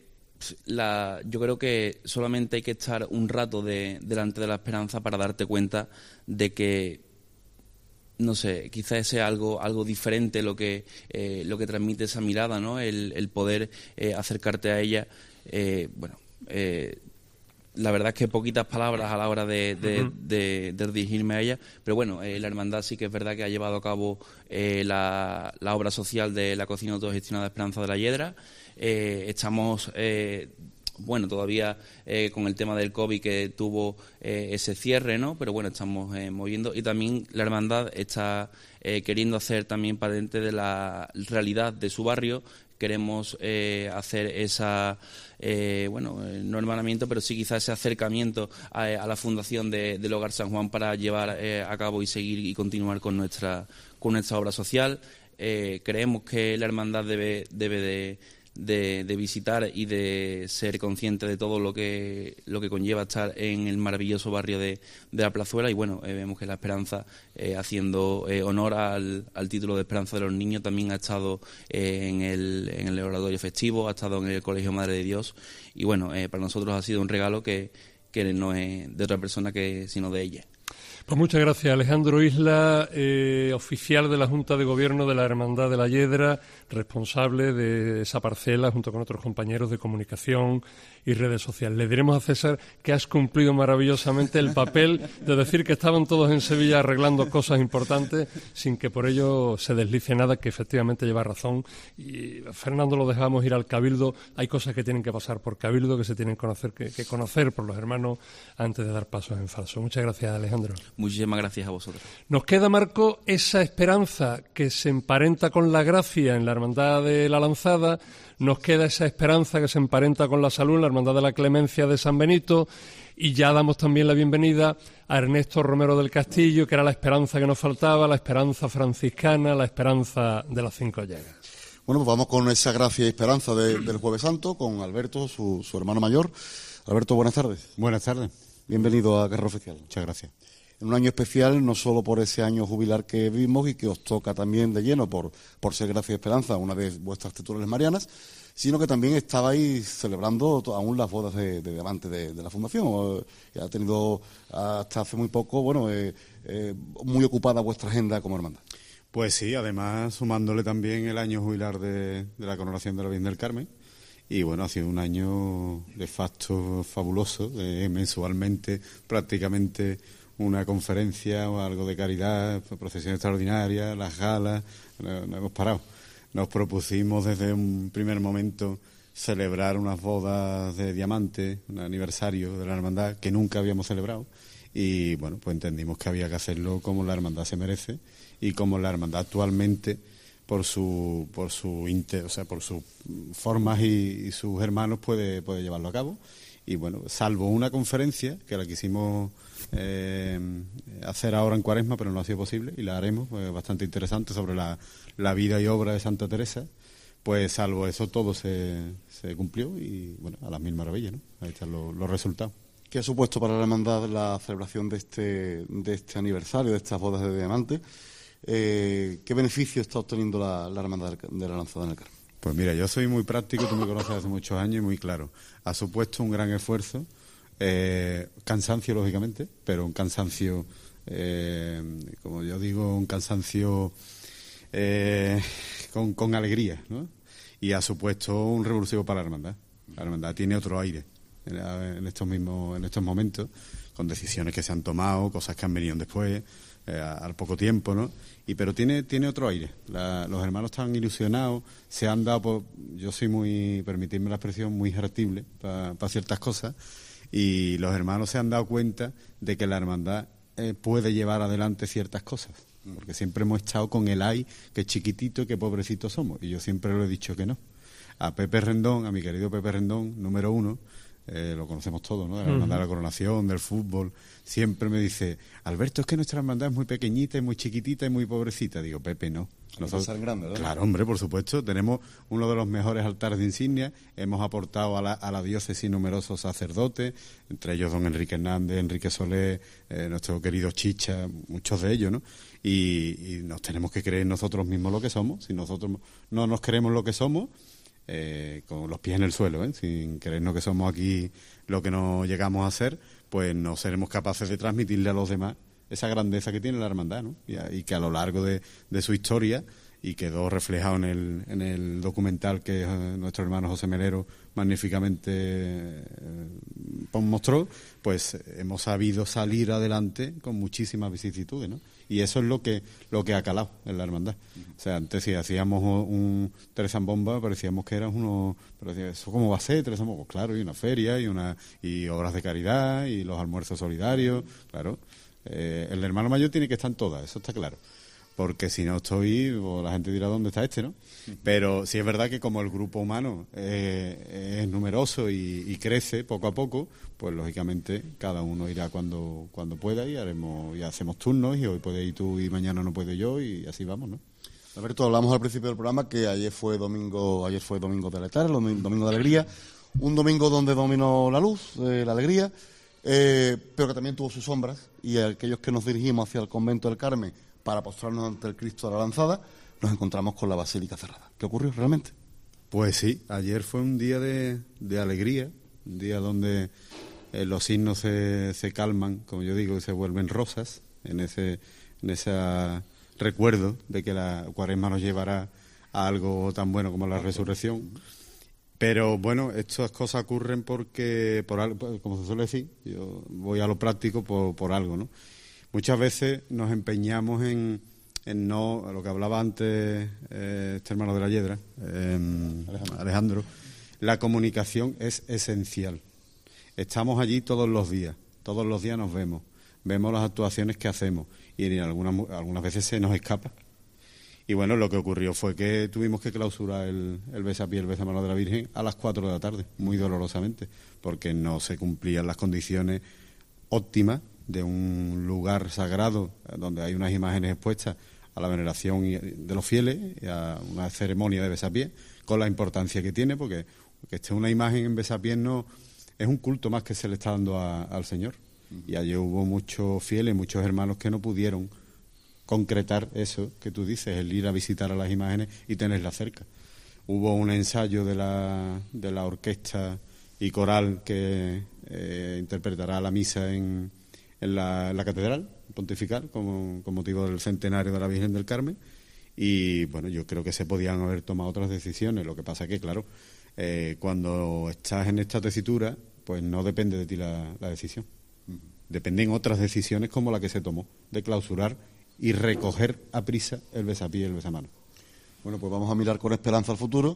la, yo creo que solamente hay que estar un rato de, delante de la Esperanza para darte cuenta de que no sé, quizás sea algo algo diferente lo que eh, lo que transmite esa mirada, ¿no? El, el poder eh, acercarte a ella, eh, bueno, eh, la verdad es que poquitas palabras a la hora de, de, uh-huh. de, de dirigirme a ella, pero bueno, eh, la hermandad sí que es verdad que ha llevado a cabo eh, la, la obra social de la cocina autogestionada Esperanza de la Hiedra. Eh, estamos eh, bueno, todavía eh, con el tema del COVID que tuvo eh, ese cierre, ¿no? Pero bueno, estamos eh, moviendo, y también la hermandad está eh, queriendo hacer también patente de la realidad de su barrio. Queremos eh, hacer esa, eh, bueno, no hermanamiento, pero sí quizás ese acercamiento a, a la fundación de, del Hogar San Juan para llevar eh, a cabo y seguir y continuar con nuestra con nuestra obra social. Eh, creemos que la hermandad debe debe de De, de visitar y de ser consciente de todo lo que lo que conlleva estar en el maravilloso barrio de, de la Plazuela, y bueno, eh, vemos que la Esperanza, eh, haciendo eh, honor al, al título de Esperanza de los Niños, también ha estado eh, en, el, en el oratorio festivo, ha estado en el Colegio Madre de Dios, y bueno, eh, para nosotros ha sido un regalo que, que no es de otra persona que sino de ella. Pues muchas gracias, Alejandro Isla, eh, oficial de la Junta de Gobierno de la Hermandad de la Hiedra, responsable de esa parcela junto con otros compañeros de comunicación y redes sociales. Le diremos a César que has cumplido maravillosamente el papel de decir que estaban todos en Sevilla arreglando cosas importantes sin que por ello se deslice nada, que efectivamente lleva razón. Y Fernando lo dejamos ir al Cabildo. Hay cosas que tienen que pasar por Cabildo, que se tienen que conocer, que, que conocer por los hermanos antes de dar pasos en falso. Muchas gracias, Alejandro. Muchísimas gracias a vosotros. Nos queda, Marco, esa esperanza que se emparenta con la gracia en la Hermandad de la Lanzada. Nos queda esa esperanza que se emparenta con la salud en la Hermandad de la Clemencia de San Benito. Y ya damos también la bienvenida a Ernesto Romero del Castillo, que era la esperanza que nos faltaba, la esperanza franciscana, la esperanza de las cinco llagas. Bueno, pues vamos con esa gracia y esperanza de, del Jueves Santo, con Alberto, su, su hermano mayor. Alberto, buenas tardes. Buenas tardes. Bienvenido a Carrera Oficial. Muchas gracias. En un año especial, no solo por ese año jubilar que vimos y que os toca también de lleno por, por ser Gracia y Esperanza, una de vuestras titulares marianas, sino que también estabais celebrando aún las bodas de, de diamante de, de la Fundación. Ha tenido hasta hace muy poco, bueno, eh, eh, muy ocupada vuestra agenda como hermandad. Pues sí, además sumándole también el año jubilar de, de la coronación de la Virgen del Carmen. Y bueno, ha sido un año de facto fabuloso, eh, mensualmente prácticamente una conferencia o algo de caridad, procesión extraordinaria, las galas, no, no hemos parado. Nos propusimos desde un primer momento celebrar unas bodas de diamante, un aniversario de la hermandad que nunca habíamos celebrado, y bueno, pues entendimos que había que hacerlo como la hermandad se merece y como la hermandad actualmente por su por su inter, o sea, por sus formas y, y sus hermanos puede puede llevarlo a cabo. Y bueno, salvo una conferencia que la quisimos eh, hacer ahora en Cuaresma, pero no ha sido posible, y la haremos, pues, bastante interesante, sobre la, la vida y obra de Santa Teresa, pues salvo eso todo se, se cumplió, y bueno, a las mil maravillas, ¿no? Ahí están los, los resultados. ¿Qué ha supuesto para la hermandad la celebración de este, de este aniversario, de estas bodas de diamante? Eh, ¿Qué beneficio está obteniendo la, la hermandad de la Lanzada en el Carmen? Pues mira, yo soy muy práctico, tú me conoces hace muchos años y muy claro. Ha supuesto un gran esfuerzo, eh, cansancio lógicamente, pero un cansancio, eh, como yo digo, un cansancio eh, con, con alegría, ¿no? Y ha supuesto un revulsivo para la hermandad. La hermandad tiene otro aire en, en estos mismos, en estos momentos, con decisiones que se han tomado, cosas que han venido después, eh, al poco tiempo, ¿no? Y pero tiene tiene otro aire. La, los hermanos están ilusionados, se han dado, por, yo soy muy, permitidme la expresión, muy irratible para pa ciertas cosas, y los hermanos se han dado cuenta de que la hermandad eh, puede llevar adelante ciertas cosas, porque siempre hemos estado con el ay, que chiquitito y que pobrecitos somos, y yo siempre lo he dicho que no. A Pepe Rendón, a mi querido Pepe Rendón, número uno, Eh, lo conocemos todos, ¿no? De la hermandad de la coronación, del fútbol, siempre me dice, Alberto, es que nuestra hermandad es muy pequeñita, es muy chiquitita y muy pobrecita. Digo, Pepe, no. Nosotros, en grande, ¿no? Claro, hombre, por supuesto, tenemos uno de los mejores altares de insignia, hemos aportado a la, a la diócesis numerosos sacerdotes, entre ellos don Enrique Hernández, Enrique Solé, eh, nuestro querido Chicha, muchos de ellos, ¿no? Y, y nos tenemos que creer nosotros mismos lo que somos. Si nosotros no nos creemos lo que somos, Eh, con los pies en el suelo, ¿eh? Sin creernos que somos aquí lo que no llegamos a ser, pues no seremos capaces de transmitirle a los demás esa grandeza que tiene la hermandad, ¿no? Y, y que a lo largo de, de su historia, y quedó reflejado en el, en el documental que eh, nuestro hermano José Melero magníficamente eh, mostró, pues hemos sabido salir adelante con muchísimas vicisitudes, ¿no? Y eso es lo que lo que ha calado en la hermandad. O sea, antes si hacíamos un Tres Zambomba parecíamos que eran unos... Pero decía, ¿eso cómo va a ser? Tres Zambomba, pues claro, y una feria, y una y obras de caridad, y los almuerzos solidarios, claro. Eh, el hermano mayor tiene que estar en todas, eso está claro. Porque si no estoy, pues la gente dirá dónde está este, ¿no? Pero sí es verdad que como el grupo humano eh, es numeroso y, y crece poco a poco, pues lógicamente cada uno irá cuando cuando pueda y haremos y hacemos turnos, y hoy puedes ir tú y mañana no puedo yo, y así vamos, ¿no? Alberto, hablamos al principio del programa que ayer fue domingo, ayer fue domingo de altar, domingo de alegría, un domingo donde dominó la luz, eh, la alegría, eh, pero que también tuvo sus sombras, y aquellos que nos dirigimos hacia el convento del Carmen para postrarnos ante el Cristo de la Lanzada, nos encontramos con la basílica cerrada. ¿Qué ocurrió realmente? Pues sí, ayer fue un día de, de alegría, un día donde eh, los signos se, se calman, como yo digo, y se vuelven rosas, en ese, en ese recuerdo de que la Cuaresma nos llevará a algo tan bueno como la resurrección. Pero bueno, estas cosas ocurren porque, por algo, como se suele decir, yo voy a lo práctico por, por algo, ¿no? Muchas veces nos empeñamos en, en no, a lo que hablaba antes eh, este hermano de la Yedra, eh, Alejandro. Alejandro, la comunicación es esencial. Estamos allí todos los días, todos los días nos vemos, vemos las actuaciones que hacemos, y en algunas, algunas veces se nos escapa. Y bueno, lo que ocurrió fue que tuvimos que clausurar el, el besapié, el besamano de la Virgen a las cuatro de la tarde, muy dolorosamente, porque no se cumplían las condiciones óptimas de un lugar sagrado donde hay unas imágenes expuestas a la veneración de los fieles y a una ceremonia de besapié, con la importancia que tiene, porque que esté una imagen en besapié no es un culto más que se le está dando a, al Señor. Y allí hubo muchos fieles, muchos hermanos que no pudieron concretar eso que tú dices, el ir a visitar a las imágenes y tenerlas cerca. Hubo un ensayo de la, de la orquesta y coral que eh, interpretará la misa en en la, en la catedral pontifical como, con motivo del centenario de la Virgen del Carmen, y bueno, yo creo que se podían haber tomado otras decisiones. Lo que pasa que, claro, eh, cuando estás en esta tesitura, pues no depende de ti la, la decisión. Dependen otras decisiones como la que se tomó, de clausurar y recoger a prisa el besapié y el besamano. Bueno, pues vamos a mirar con esperanza al futuro,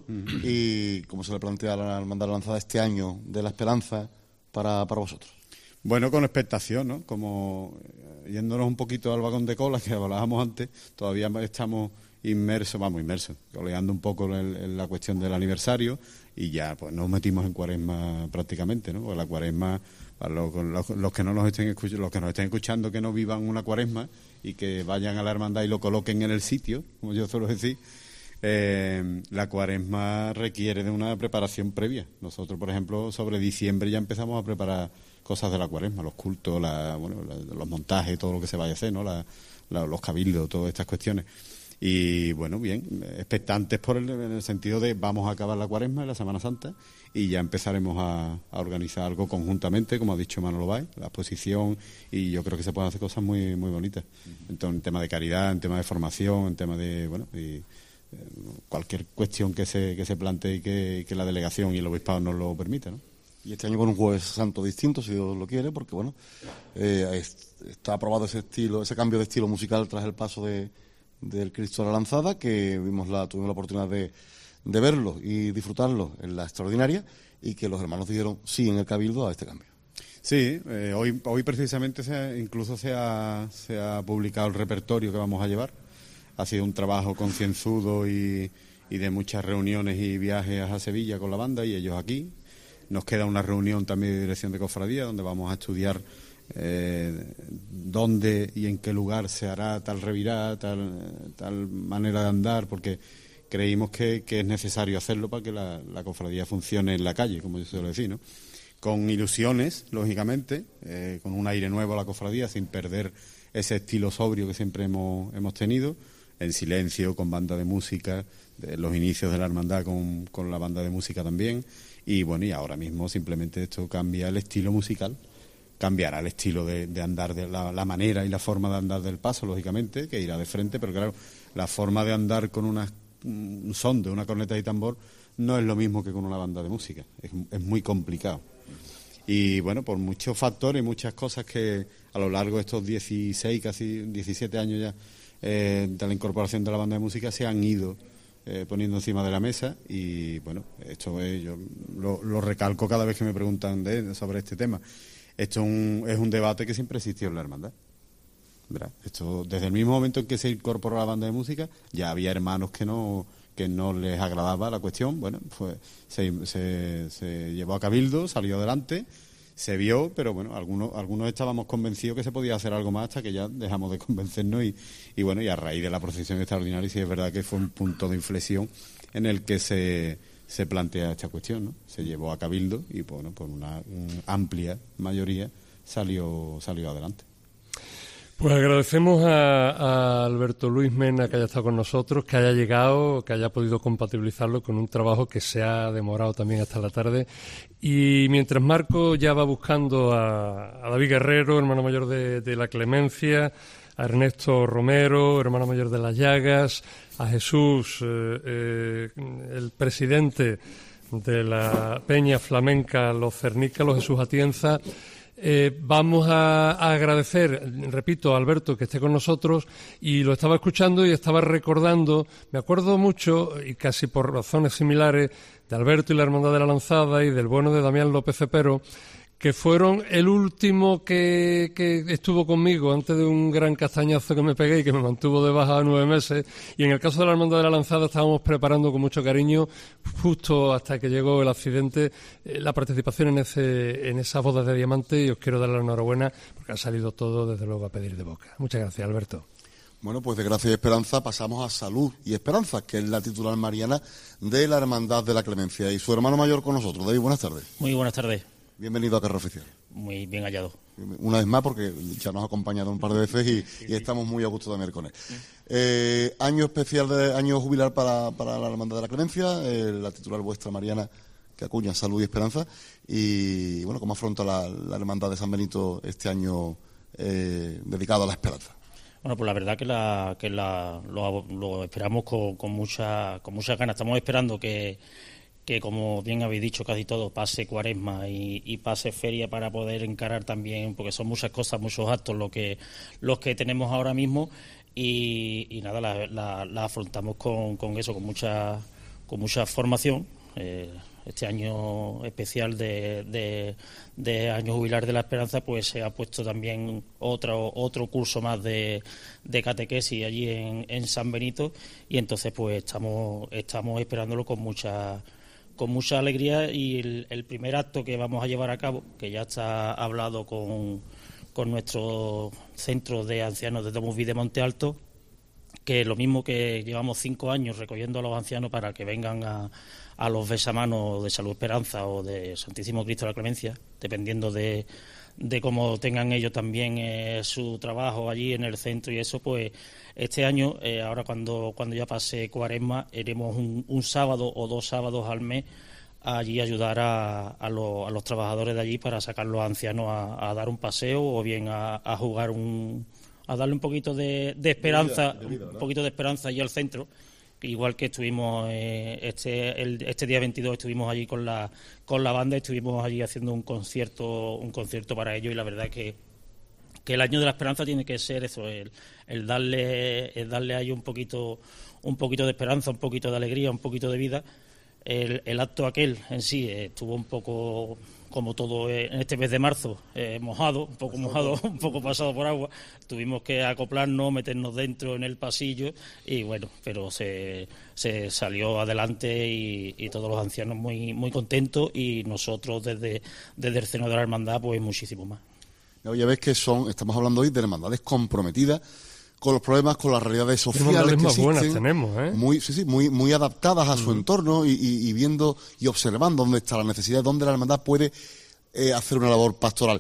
y cómo se le plantea a la Hermandad de la Lanzada este año de la esperanza para, para vosotros. Bueno, con expectación, ¿no? Como yéndonos un poquito al vagón de cola que hablábamos antes, todavía estamos inmersos, vamos, inmersos, coleando un poco en, en la cuestión del aniversario, y ya pues nos metimos en Cuaresma prácticamente, ¿no? Porque la Cuaresma, para los, los, los que no nos estén escuchando, los que nos estén escuchando que no vivan una Cuaresma y que vayan a la hermandad y lo coloquen en el sitio, como yo suelo decir, eh, la Cuaresma requiere de una preparación previa. Nosotros, por ejemplo, sobre diciembre ya empezamos a preparar cosas de la Cuaresma, los cultos, la, bueno, la, los montajes, todo lo que se vaya a hacer, ¿no? La, la, los cabildos, todas estas cuestiones. Y bueno, bien, expectantes por el, en el sentido de vamos a acabar la Cuaresma en la Semana Santa y ya empezaremos a, a organizar algo conjuntamente, como ha dicho Manolo Báez, la exposición, y yo creo que se pueden hacer cosas muy muy bonitas. Entonces, en tema de caridad, en tema de formación, en tema de, bueno, y, eh, cualquier cuestión que se que se plantee y que, que la delegación y el obispado nos lo permita, ¿no? Y este año con un Jueves Santo distinto, si Dios lo quiere, porque bueno, eh, está aprobado ese estilo, ese cambio de estilo musical tras el paso de del Cristo de la Lanzada, que vimos la tuvimos la oportunidad de, de verlo y disfrutarlo en la extraordinaria, y que los hermanos dijeron sí en el Cabildo a este cambio. Sí, eh, hoy hoy precisamente se ha, incluso se ha, se ha publicado el repertorio que vamos a llevar. Ha sido un trabajo concienzudo y, y de muchas reuniones y viajes a Sevilla con la banda y ellos aquí. Nos queda una reunión también de dirección de cofradía donde vamos a estudiar eh, dónde y en qué lugar se hará tal revirá, tal, tal manera de andar, porque creímos que, que es necesario hacerlo para que la, la cofradía funcione en la calle, como yo suelo decir, ¿no? Con ilusiones, lógicamente, eh, con un aire nuevo a la cofradía, sin perder ese estilo sobrio que siempre hemos, hemos tenido, en silencio, con banda de música, de los inicios de la hermandad con, con la banda de música también. Y bueno, y ahora mismo simplemente esto cambia el estilo musical, cambiará el estilo de, de andar, de la, la manera y la forma de andar del paso, lógicamente, que irá de frente, pero claro, la forma de andar con una, un son de una corneta y tambor no es lo mismo que con una banda de música, es, es muy complicado. Y bueno, por muchos factores y muchas cosas que a lo largo de estos dieciséis, casi diecisiete años ya eh, de la incorporación de la banda de música se han ido eh, poniendo encima de la mesa, y bueno, esto es, yo lo, lo recalco cada vez que me preguntan de, sobre este tema. Esto es un, es un debate que siempre existió en la hermandad, ¿verdad? Esto, desde el mismo momento en que se incorporó la banda de música, ya había hermanos que no que no les agradaba la cuestión. Bueno, fue, se, se, se llevó a cabildo, salió adelante, se vio, pero bueno, algunos algunos estábamos convencidos que se podía hacer algo más hasta que ya dejamos de convencernos y, y bueno, y a raíz de la procesión extraordinaria sí es verdad que fue un punto de inflexión en el que se, se plantea esta cuestión, ¿no? Se llevó a cabildo y bueno, por una, una amplia mayoría salió salió adelante. Pues agradecemos a, a Alberto Luis Mena que haya estado con nosotros, que haya llegado, que haya podido compatibilizarlo con un trabajo que se ha demorado también hasta la tarde. Y mientras Marco ya va buscando a, a David Guerrero, hermano mayor de, de la Clemencia, a Ernesto Romero, hermano mayor de las Llagas, a Jesús, eh, eh, el presidente de la Peña Flamenca Los Cernícalos, Jesús Atienza. Eh, vamos a, a agradecer, repito, a Alberto que esté con nosotros, y lo estaba escuchando y estaba recordando, me acuerdo mucho, y casi por razones similares, de Alberto y la Hermandad de la Lanzada y del bueno de Damián López Cepero, que fueron el último que, que estuvo conmigo antes de un gran castañazo que me pegué y que me mantuvo de baja nueve meses. Y en el caso de la Hermandad de la Lanzada estábamos preparando con mucho cariño, justo hasta que llegó el accidente, eh, la participación en ese en esas bodas de diamante, y os quiero dar la enhorabuena porque ha salido todo, desde luego, a pedir de boca. Muchas gracias, Alberto. Bueno, pues de Gracia y Esperanza pasamos a Salud y Esperanza, que es la titular mariana de la Hermandad de la Clemencia, y su hermano mayor con nosotros. David, buenas tardes. Muy buenas tardes. Bienvenido a Carrera Oficial. Muy bien hallado. Una vez más, porque ya nos ha acompañado un par de veces y, sí, sí. y estamos muy a gusto también con él. Eh, año especial, de año jubilar para, para la Hermandad de la Clemencia, eh, la titular vuestra mariana que acuña Salud y Esperanza. Y bueno, ¿cómo afronta la, la Hermandad de San Benito este año eh, dedicado a la esperanza? Bueno, pues la verdad que, la, que la, lo, lo esperamos con, con mucha con muchas ganas. Estamos esperando que, que, como bien habéis dicho casi todo, pase Cuaresma y, y pase feria para poder encarar también, porque son muchas cosas, muchos actos los que los que tenemos ahora mismo, y, y nada, la, la, la afrontamos con, con eso, con mucha con mucha formación. Eh, este año especial de, de, de año jubilar de la esperanza, pues se ha puesto también otro otro curso más de, de catequesis allí en, en San Benito, y entonces pues estamos estamos esperándolo con mucha con mucha alegría. Y el, el primer acto que vamos a llevar a cabo, que ya está hablado con, con nuestro centro de ancianos de Domusví de Monte Alto, que lo mismo que llevamos cinco años recogiendo a los ancianos para que vengan a a los besamanos de Salud Esperanza o de Santísimo Cristo de la Clemencia, dependiendo de, de cómo tengan ellos también eh, su trabajo allí en el centro y eso, pues este año, eh, ahora cuando cuando ya pase Cuaresma, haremos un, un sábado o dos sábados al mes allí ayudar a, a, los, a los trabajadores de allí para sacar los ancianos a, a dar un paseo o bien a, a jugar un... a darle un poquito de, de esperanza, de vida, de vida, un poquito de esperanza allí al centro. Igual que estuvimos eh, este el, este día veintidós estuvimos allí con la con la banda, estuvimos allí haciendo un concierto un concierto para ellos, y la verdad que que el año de la esperanza tiene que ser eso, el, el darle el darle a ellos un poquito un poquito de esperanza, un poquito de alegría, un poquito de vida. El, el acto aquel en sí eh, estuvo un poco, como todo eh, en este mes de marzo, eh, mojado, un poco mojado, un poco pasado por agua. Tuvimos que acoplarnos, meternos dentro en el pasillo y bueno, pero se, se salió adelante y, y todos los ancianos muy muy contentos, y nosotros desde, desde el seno de la hermandad pues muchísimo más. Ya ves que son, estamos hablando hoy de hermandades comprometidas con los problemas, con las realidades sociales que más existen, buenas tenemos, ¿eh? muy, sí, sí, muy, muy adaptadas a mm. su entorno y, y, y viendo y observando dónde está la necesidad, dónde la hermandad puede eh, hacer una labor pastoral.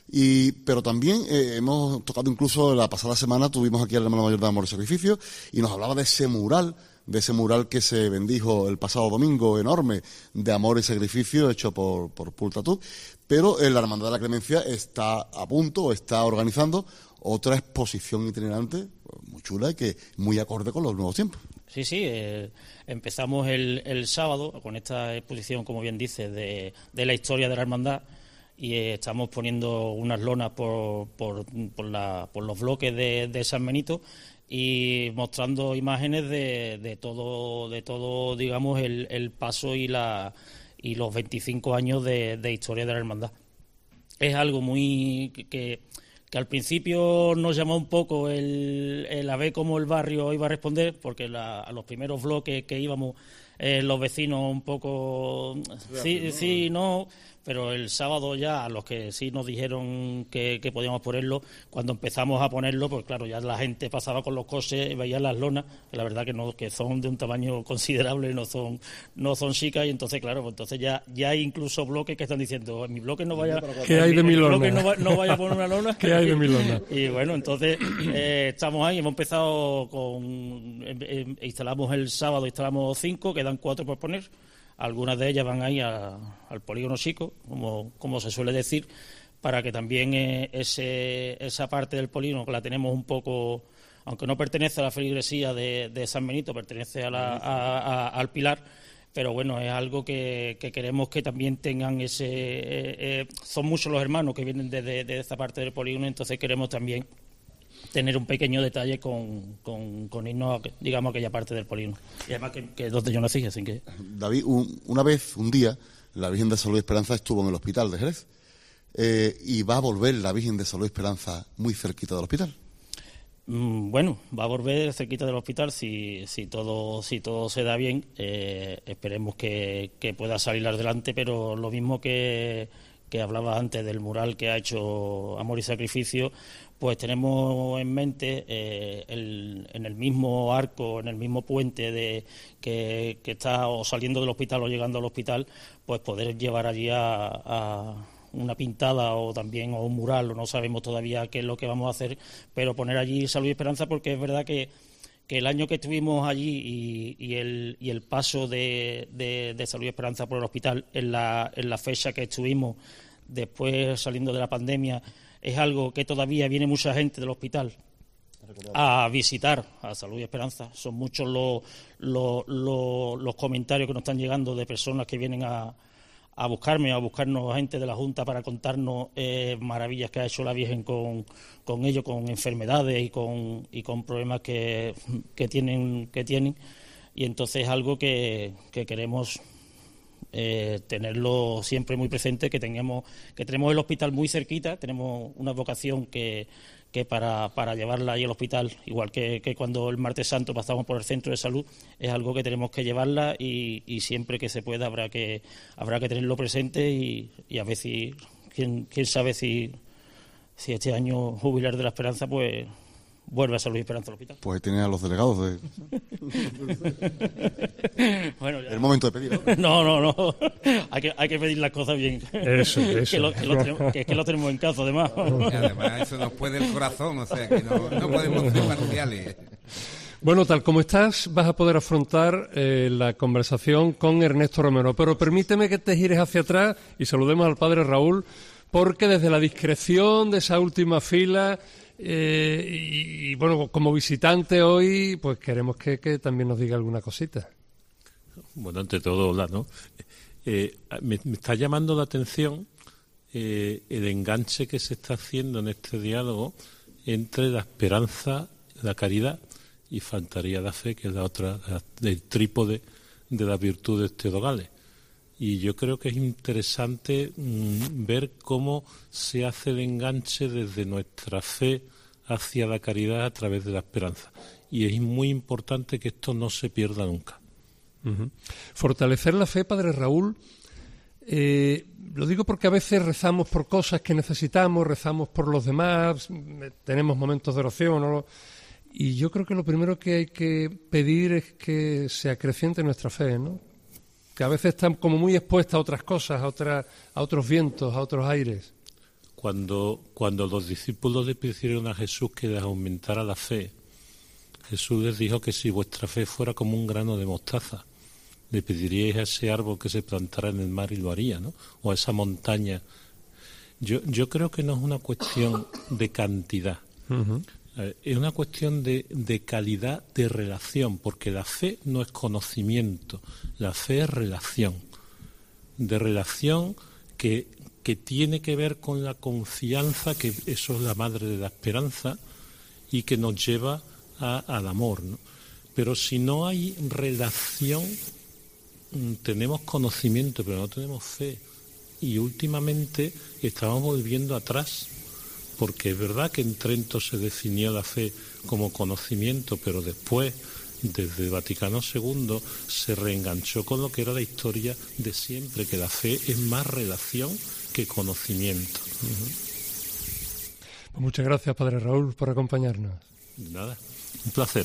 Y, pero también eh, hemos tocado, incluso la pasada semana tuvimos aquí al hermano mayor de Amor y Sacrificio y nos hablaba de ese mural de ese mural que se bendijo el pasado domingo, enorme, de amor y sacrificio hecho por, por Pultatú. Pero eh, la Hermandad de la Clemencia está a punto, está organizando otra exposición itinerante muy chula y que muy acorde con los nuevos tiempos. Sí, sí, eh, empezamos el, el sábado con esta exposición, como bien dices, de, de la historia de la hermandad, y eh, estamos poniendo unas lonas por, por, por, la, por los bloques de, de San Benito y mostrando imágenes de, de todo, de todo, digamos, el, el paso y la y los veinticinco años de, de historia de la hermandad. Es algo muy que, que que al principio nos llamó un poco el, el a ver cómo el barrio iba a responder, porque la, a los primeros bloques que íbamos eh, los vecinos un poco sí, sí, no, pero el sábado ya a los que sí nos dijeron que, que podíamos ponerlo, cuando empezamos a ponerlo, pues claro, ya la gente pasaba con los coches, veía las lonas, que la verdad que no, que son de un tamaño considerable, no son no son chicas, y entonces claro, pues entonces ya ya hay incluso bloques que están diciendo, en mi bloque no vaya, ¿qué hay de mi lona? No, va, no vaya a poner una lona. ¿Qué hay de mi lona? Y bueno, entonces eh, estamos ahí, hemos empezado con eh, eh, instalamos el sábado, instalamos cinco, quedan cuatro por poner. Algunas de ellas van ahí a, al polígono chico, como, como se suele decir, para que también eh, ese, esa parte del polígono, que la tenemos un poco, aunque no pertenece a la feligresía de, de San Benito, pertenece a la, a, a, al Pilar, pero bueno, es algo que, que queremos que también tengan ese... Eh, eh, son muchos los hermanos que vienen de, de, de esta parte del polígono, entonces queremos también tener un pequeño detalle con, con, con irnos, a, digamos, a aquella parte del polígono. Y además que, que es donde yo nací, así que... David, un, una vez, un día, la Virgen de Salud y Esperanza estuvo en el hospital de Jerez. Eh, y va a volver la Virgen de Salud y Esperanza muy cerquita del hospital. Mm, bueno, va a volver cerquita del hospital si, si todo si todo se da bien. Eh, esperemos que, que pueda salir adelante, pero lo mismo que... que hablaba antes del mural que ha hecho Amor y Sacrificio, pues tenemos en mente eh, el, en el mismo arco, en el mismo puente de que, que está o saliendo del hospital o llegando al hospital, pues poder llevar allí a, a una pintada o también o un mural, o no sabemos todavía qué es lo que vamos a hacer, pero poner allí Salud y Esperanza, porque es verdad que que el año que estuvimos allí y, y, el, y el paso de, de, de Salud y Esperanza por el hospital en la, en la fecha que estuvimos después saliendo de la pandemia, es algo que todavía viene mucha gente del hospital a visitar a Salud y Esperanza. Son muchos los, los, los, los comentarios que nos están llegando de personas que vienen a, a buscarme, a buscarnos gente de la Junta para contarnos eh, maravillas que ha hecho la Virgen con, con ellos, con enfermedades y con, y con problemas que, que tienen que tienen y entonces es algo que, que queremos eh, tenerlo siempre muy presente, que tengamos que tenemos el hospital muy cerquita, tenemos una vocación que que para, para llevarla ahí al hospital, igual que, que cuando el martes santo pasamos por el centro de salud, es algo que tenemos que llevarla y, y siempre que se pueda habrá que habrá que tenerlo presente y, y a ver si, quién, quién sabe si, si este año jubilar de la Esperanza pues vuelve a Salud y Esperanza al hospital. Pues ahí tiene a los delegados de... Bueno, ya. El momento de pedir, ¿no? No, no, no. Hay que, hay que pedir las cosas bien. Eso, eso. Que, lo, que, lo tenemos, que es que lo tenemos en casa, además. Y además eso nos puede el corazón, o sea que no, no podemos ser parciales. Bueno, tal como estás, vas a poder afrontar eh, la conversación con Ernesto Romero, pero permíteme que te gires hacia atrás y saludemos al padre Raúl, porque desde la discreción de esa última fila... Eh, y, y bueno, como visitante hoy, pues queremos que, que también nos diga alguna cosita. Bueno, ante todo, hola, ¿no? Eh, me, me está llamando la atención eh, el enganche que se está haciendo en este diálogo entre la esperanza, la caridad y faltaría la fe, que es la otra, la, el trípode de las virtudes teologales. Y yo creo que es interesante mmm, ver cómo se hace el enganche desde nuestra fe hacia la caridad a través de la esperanza. Y es muy importante que esto no se pierda nunca. Uh-huh. Fortalecer la fe, padre Raúl, eh, lo digo porque a veces rezamos por cosas que necesitamos, rezamos por los demás, tenemos momentos de oración, ¿no? Y yo creo que lo primero que hay que pedir es que se acreciente nuestra fe, ¿no? Que a veces están como muy expuestas a otras cosas, a otras, a otros vientos, a otros aires. Cuando, cuando los discípulos le pidieron a Jesús que les aumentara la fe, Jesús les dijo que si vuestra fe fuera como un grano de mostaza, le pediríais a ese árbol que se plantara en el mar y lo haría, ¿no? O a esa montaña. Yo, yo creo que no es una cuestión de cantidad. Uh-huh. Eh, es una cuestión de, de calidad de relación, porque la fe no es conocimiento, la fe es relación. De relación que, que tiene que ver con la confianza, que eso es la madre de la esperanza, y que nos lleva a, al amor, ¿no? Pero si no hay relación, tenemos conocimiento, pero no tenemos fe. Y últimamente estamos volviendo atrás, porque es verdad que en Trento se definió la fe como conocimiento, pero después, desde el Vaticano segundo, se reenganchó con lo que era la historia de siempre, que la fe es más relación que conocimiento. Uh-huh. Pues muchas gracias, Padre Raúl, por acompañarnos. Nada, un placer.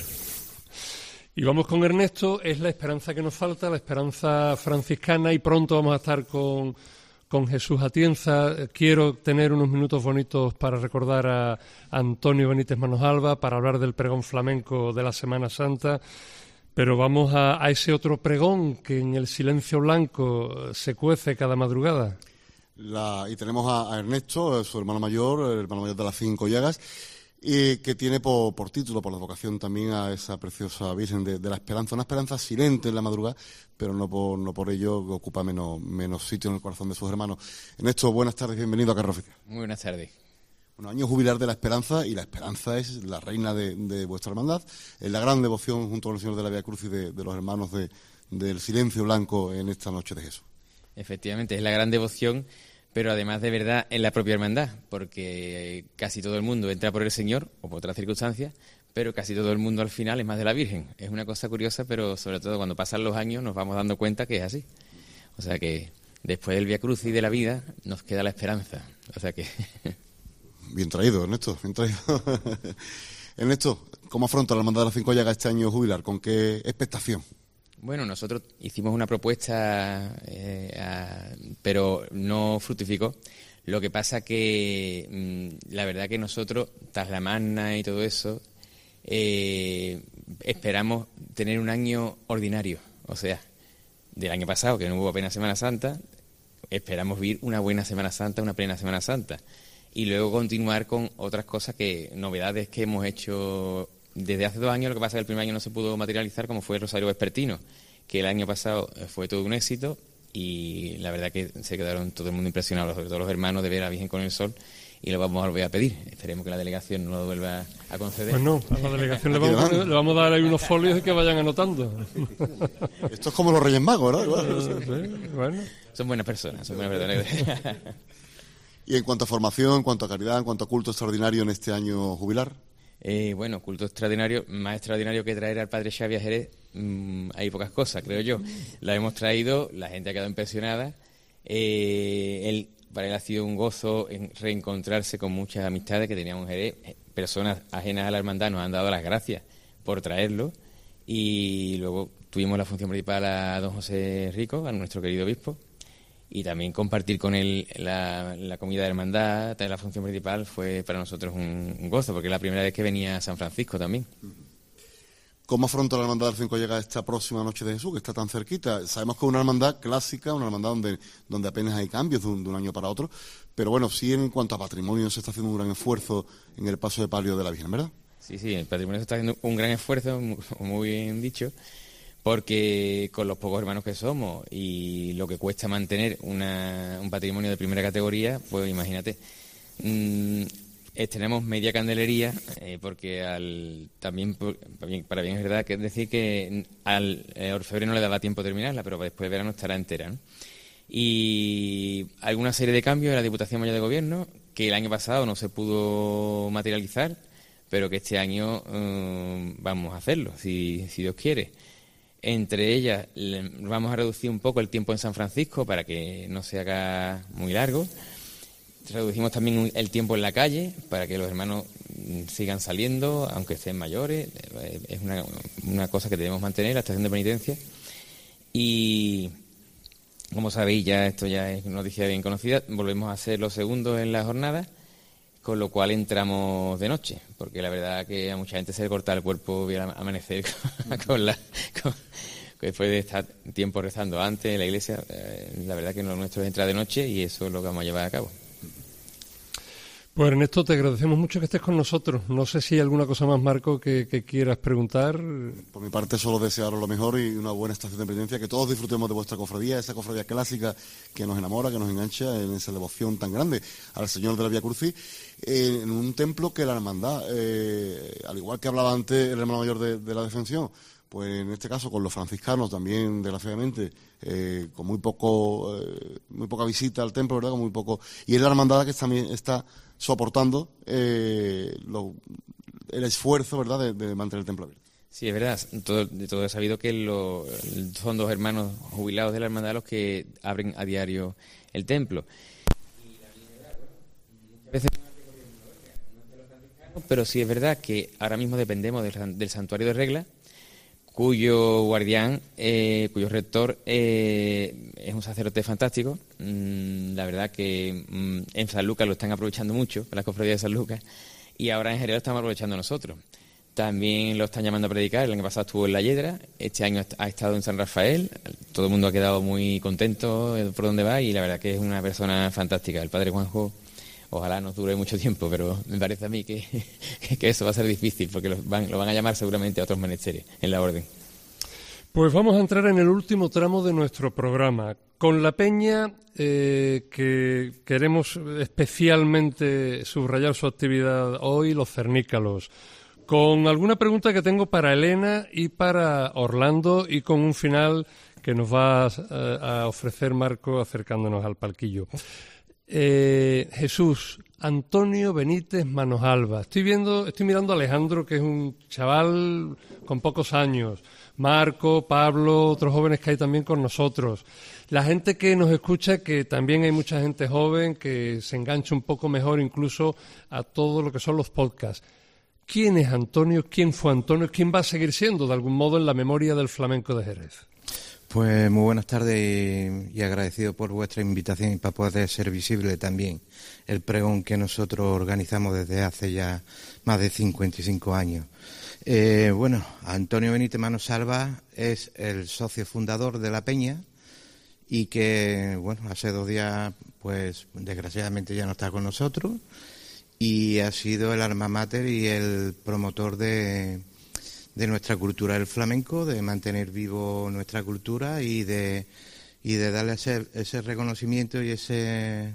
Y vamos con Ernesto, es la esperanza que nos falta, la esperanza franciscana, y pronto vamos a estar con, con Jesús Atienza. Quiero tener unos minutos bonitos para recordar a Antonio Benítez Manosalva, para hablar del pregón flamenco de la Semana Santa, pero vamos a, a ese otro pregón que en el silencio blanco se cuece cada madrugada. La, y tenemos a, a Ernesto, su hermano mayor, el hermano mayor de las Cinco Llagas, y que tiene por, por título, por la vocación también a esa preciosa Virgen de, de la Esperanza, una esperanza silente en la madrugada, pero no por, no por ello ocupa menos, menos sitio en el corazón de sus hermanos. Ernesto, buenas tardes, bienvenido a Carrera Oficial. Muy buenas tardes. Bueno, año jubilar de la Esperanza, y la Esperanza es la reina de, de vuestra hermandad, es la gran devoción junto con el Señor de la Vía Cruz y de, de los hermanos de, del Silencio Blanco en esta Noche de Jesús. Efectivamente, es la gran devoción, pero además de verdad en la propia hermandad, porque casi todo el mundo entra por el Señor o por otras circunstancias, pero casi todo el mundo al final es más de la Virgen. Es una cosa curiosa, pero sobre todo cuando pasan los años nos vamos dando cuenta que es así. O sea que después del Vía Crucis y de la vida nos queda la esperanza. O sea que... Bien traído, Ernesto, bien traído. Ernesto, ¿cómo afronta la hermandad de las Cinco Llagas este año jubilar? ¿Con qué expectación? Bueno, nosotros hicimos una propuesta, eh, a, pero no fructificó. Lo que pasa que mmm, la verdad que nosotros, tras la Magna y todo eso, eh, esperamos tener un año ordinario. O sea, del año pasado, que no hubo apenas Semana Santa, esperamos vivir una buena Semana Santa, una plena Semana Santa. Y luego continuar con otras cosas, que novedades que hemos hecho desde hace dos años. Lo que pasa es que el primer año no se pudo materializar, como fue el Rosario Vespertino, que el año pasado fue todo un éxito, y la verdad que se quedaron todo el mundo impresionados, sobre todo los hermanos, de ver a la Virgen con el Sol, y lo vamos a volver a pedir. Esperemos que la delegación no lo vuelva a conceder. Pues no, a la delegación le vamos, le vamos a dar ahí unos folios y que vayan anotando. Esto es como los Reyes Magos, ¿no? Bueno, sí, bueno. Son buenas personas, son buenas personas. Y en cuanto a formación, en cuanto a caridad, en cuanto a culto extraordinario en este año jubilar. Eh, bueno, culto extraordinario, más extraordinario que traer al padre Xavi a Jerez, mmm, hay pocas cosas, creo yo. La hemos traído, la gente ha quedado impresionada. Eh, él, para él ha sido un gozo en reencontrarse con muchas amistades que teníamos en Jerez. Personas ajenas a la hermandad nos han dado las gracias por traerlo. Y luego tuvimos la función principal a don José Rico, a nuestro querido obispo. Y también compartir con él la, la comida de hermandad, la función principal, fue para nosotros un, un gozo, porque es la primera vez que venía a San Francisco también. ¿Cómo afronta la hermandad del Cinco Llagas esta próxima Noche de Jesús, que está tan cerquita? Sabemos que es una hermandad clásica, una hermandad donde, donde apenas hay cambios de un, de un año para otro, pero bueno, sí en cuanto a patrimonio se está haciendo un gran esfuerzo en el paso de palio de la Virgen, ¿verdad? Sí, sí, el patrimonio se está haciendo un gran esfuerzo, muy, muy bien dicho, porque con los pocos hermanos que somos y lo que cuesta mantener una, un patrimonio de primera categoría, pues imagínate, mmm, tenemos media candelería, eh, porque al, también, para bien, para bien es verdad que es decir que al eh, orfebre no le daba tiempo a terminarla, pero después de verano estará entera, ¿no? Y alguna serie de cambios en la Diputación Mayor de Gobierno, que el año pasado no se pudo materializar, pero que este año eh, vamos a hacerlo, si, si Dios quiere. Entre ellas, vamos a reducir un poco el tiempo en San Francisco para que no se haga muy largo. Reducimos también el tiempo en la calle para que los hermanos sigan saliendo, aunque estén mayores. Es una, una cosa que debemos mantener, la estación de penitencia. Y, como sabéis, ya esto ya es noticia bien conocida, volvemos a hacer los segundos en la jornada, con lo cual entramos de noche, porque la verdad que a mucha gente se le corta el cuerpo y al amanecer con, con la... Con, después de estar tiempo rezando antes en la iglesia, eh, la verdad que lo nuestro es entrar de noche y eso es lo que vamos a llevar a cabo. Pues Ernesto, te agradecemos mucho que estés con nosotros. No sé si hay alguna cosa más, Marco, que, que quieras preguntar. Por mi parte, solo desearos lo mejor y una buena estación de penitencia, que todos disfrutemos de vuestra cofradía, esa cofradía clásica que nos enamora, que nos engancha en esa devoción tan grande al Señor de la Vía Crucis, eh, en un templo que la hermandad, eh, al igual que hablaba antes el hermano mayor de, de la Defensión, pues en este caso con los franciscanos también, desgraciadamente, eh, con muy poco, eh, muy poca visita al templo, ¿verdad? Con muy poco, y es la hermandad que también está soportando eh, lo, el esfuerzo, ¿verdad?, de, de mantener el templo abierto. Sí, es verdad. Todo, de todo he sabido que lo, son dos hermanos jubilados de la hermandad los que abren a diario el templo. Y veces, pero sí es verdad que ahora mismo dependemos del, del Santuario de Regla, cuyo guardián, eh, cuyo rector eh, es un sacerdote fantástico. Mm, la verdad que mm, en San Lucas lo están aprovechando mucho, la cofradía de San Lucas, y ahora en Jerez lo estamos aprovechando nosotros. También lo están llamando a predicar. El año pasado estuvo en La Yedra, este año ha estado en San Rafael. Todo el mundo ha quedado muy contento por donde va y la verdad que es una persona fantástica. El padre Juanjo, ojalá nos dure mucho tiempo, pero me parece a mí que, que eso va a ser difícil porque lo van, lo van a llamar seguramente a otros menesteres en la orden. Pues vamos a entrar en el último tramo de nuestro programa. Con la peña, eh, que queremos especialmente subrayar su actividad hoy, los cernícalos. Con alguna pregunta que tengo para Elena y para Orlando y con un final que nos va a, a ofrecer Marco acercándonos al palquillo. Eh, Jesús, Antonio Benítez Manosalva. Estoy viendo, estoy mirando a Alejandro, que es un chaval con pocos años. Marco, Pablo, otros jóvenes que hay también con nosotros. La gente que nos escucha, que también hay mucha gente joven que se engancha un poco mejor incluso a todo lo que son los podcasts. ¿Quién es Antonio? ¿Quién fue Antonio? ¿Quién va a seguir siendo de algún modo en la memoria del flamenco de Jerez? Pues muy buenas tardes y, y agradecido por vuestra invitación y para poder ser visible también el pregón que nosotros organizamos desde hace ya más de cincuenta y cinco años. Eh, bueno, Antonio Benítez Manosalva es el socio fundador de la Peña y que, bueno, hace dos días, pues desgraciadamente ya no está con nosotros y ha sido el alma mater y el promotor de... de nuestra cultura del flamenco, de mantener vivo nuestra cultura y de y de darle ese, ese reconocimiento y ese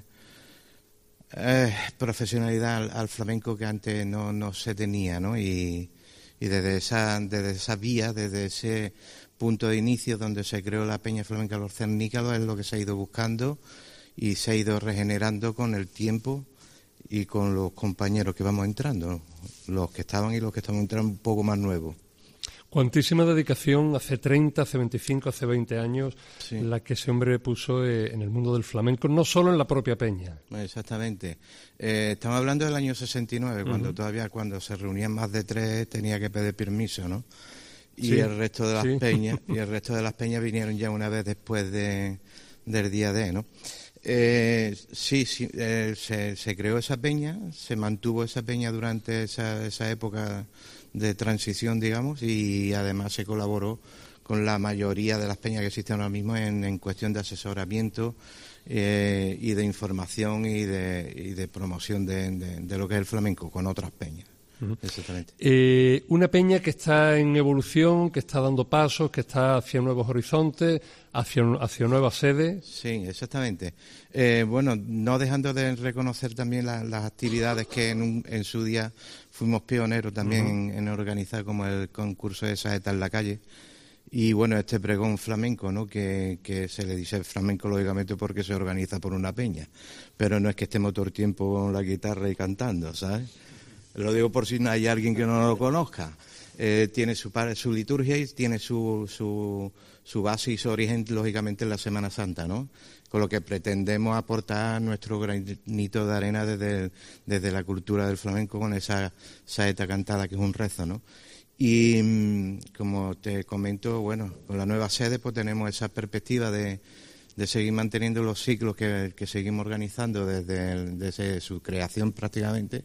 eh, profesionalidad al, al flamenco que antes no, no se tenía, ¿no? Y, y desde esa desde esa vía, desde ese punto de inicio donde se creó la Peña Flamenca Los Cernícalos, es lo que se ha ido buscando y se ha ido regenerando con el tiempo y con los compañeros que vamos entrando, los que estaban y los que estamos entrando un poco más nuevos. Cuantísima dedicación hace treinta, hace veinticinco, hace veinte años, sí, la que ese hombre puso eh, en el mundo del flamenco, no solo en la propia Peña. Exactamente. Eh, estamos hablando del año sesenta y nueve, uh-huh, cuando todavía cuando se reunían más de tres tenía que pedir permiso, ¿no? Y sí, el resto de las sí. peñas y el resto de las peñas vinieron ya una vez después de, del día D, ¿no? Eh, sí, sí eh, se, se creó esa peña, se mantuvo esa peña durante esa, esa época de transición, digamos, y además se colaboró con la mayoría de las peñas que existen ahora mismo en, en cuestión de asesoramiento eh, y de información y de, y de promoción de, de, de lo que es el flamenco con otras peñas. Uh-huh. Exactamente. Eh, una peña que está en evolución, que está dando pasos, que está hacia nuevos horizontes, hacia, hacia nuevas sedes. Sí, exactamente. Eh, bueno, no dejando de reconocer también la, las actividades que en, un, en su día fuimos pioneros también uh-huh. en, en organizar, como el concurso de Saeta en la calle. Y bueno, este pregón flamenco, ¿no? Que, que se le dice flamenco lógicamente porque se organiza por una peña. Pero no es que estemos todo el tiempo con la guitarra y cantando, ¿sabes? Lo digo por si no hay alguien que no lo conozca. Eh, tiene su, su liturgia y tiene su, su, su base y su origen, lógicamente, en la Semana Santa, ¿no? Con lo que pretendemos aportar nuestro granito de arena desde, desde la cultura del flamenco con esa saeta cantada que es un rezo, ¿no? Y como te comento, bueno, con la nueva sede pues tenemos esa perspectiva de, de seguir manteniendo los ciclos que, que seguimos organizando desde, el, desde su creación prácticamente,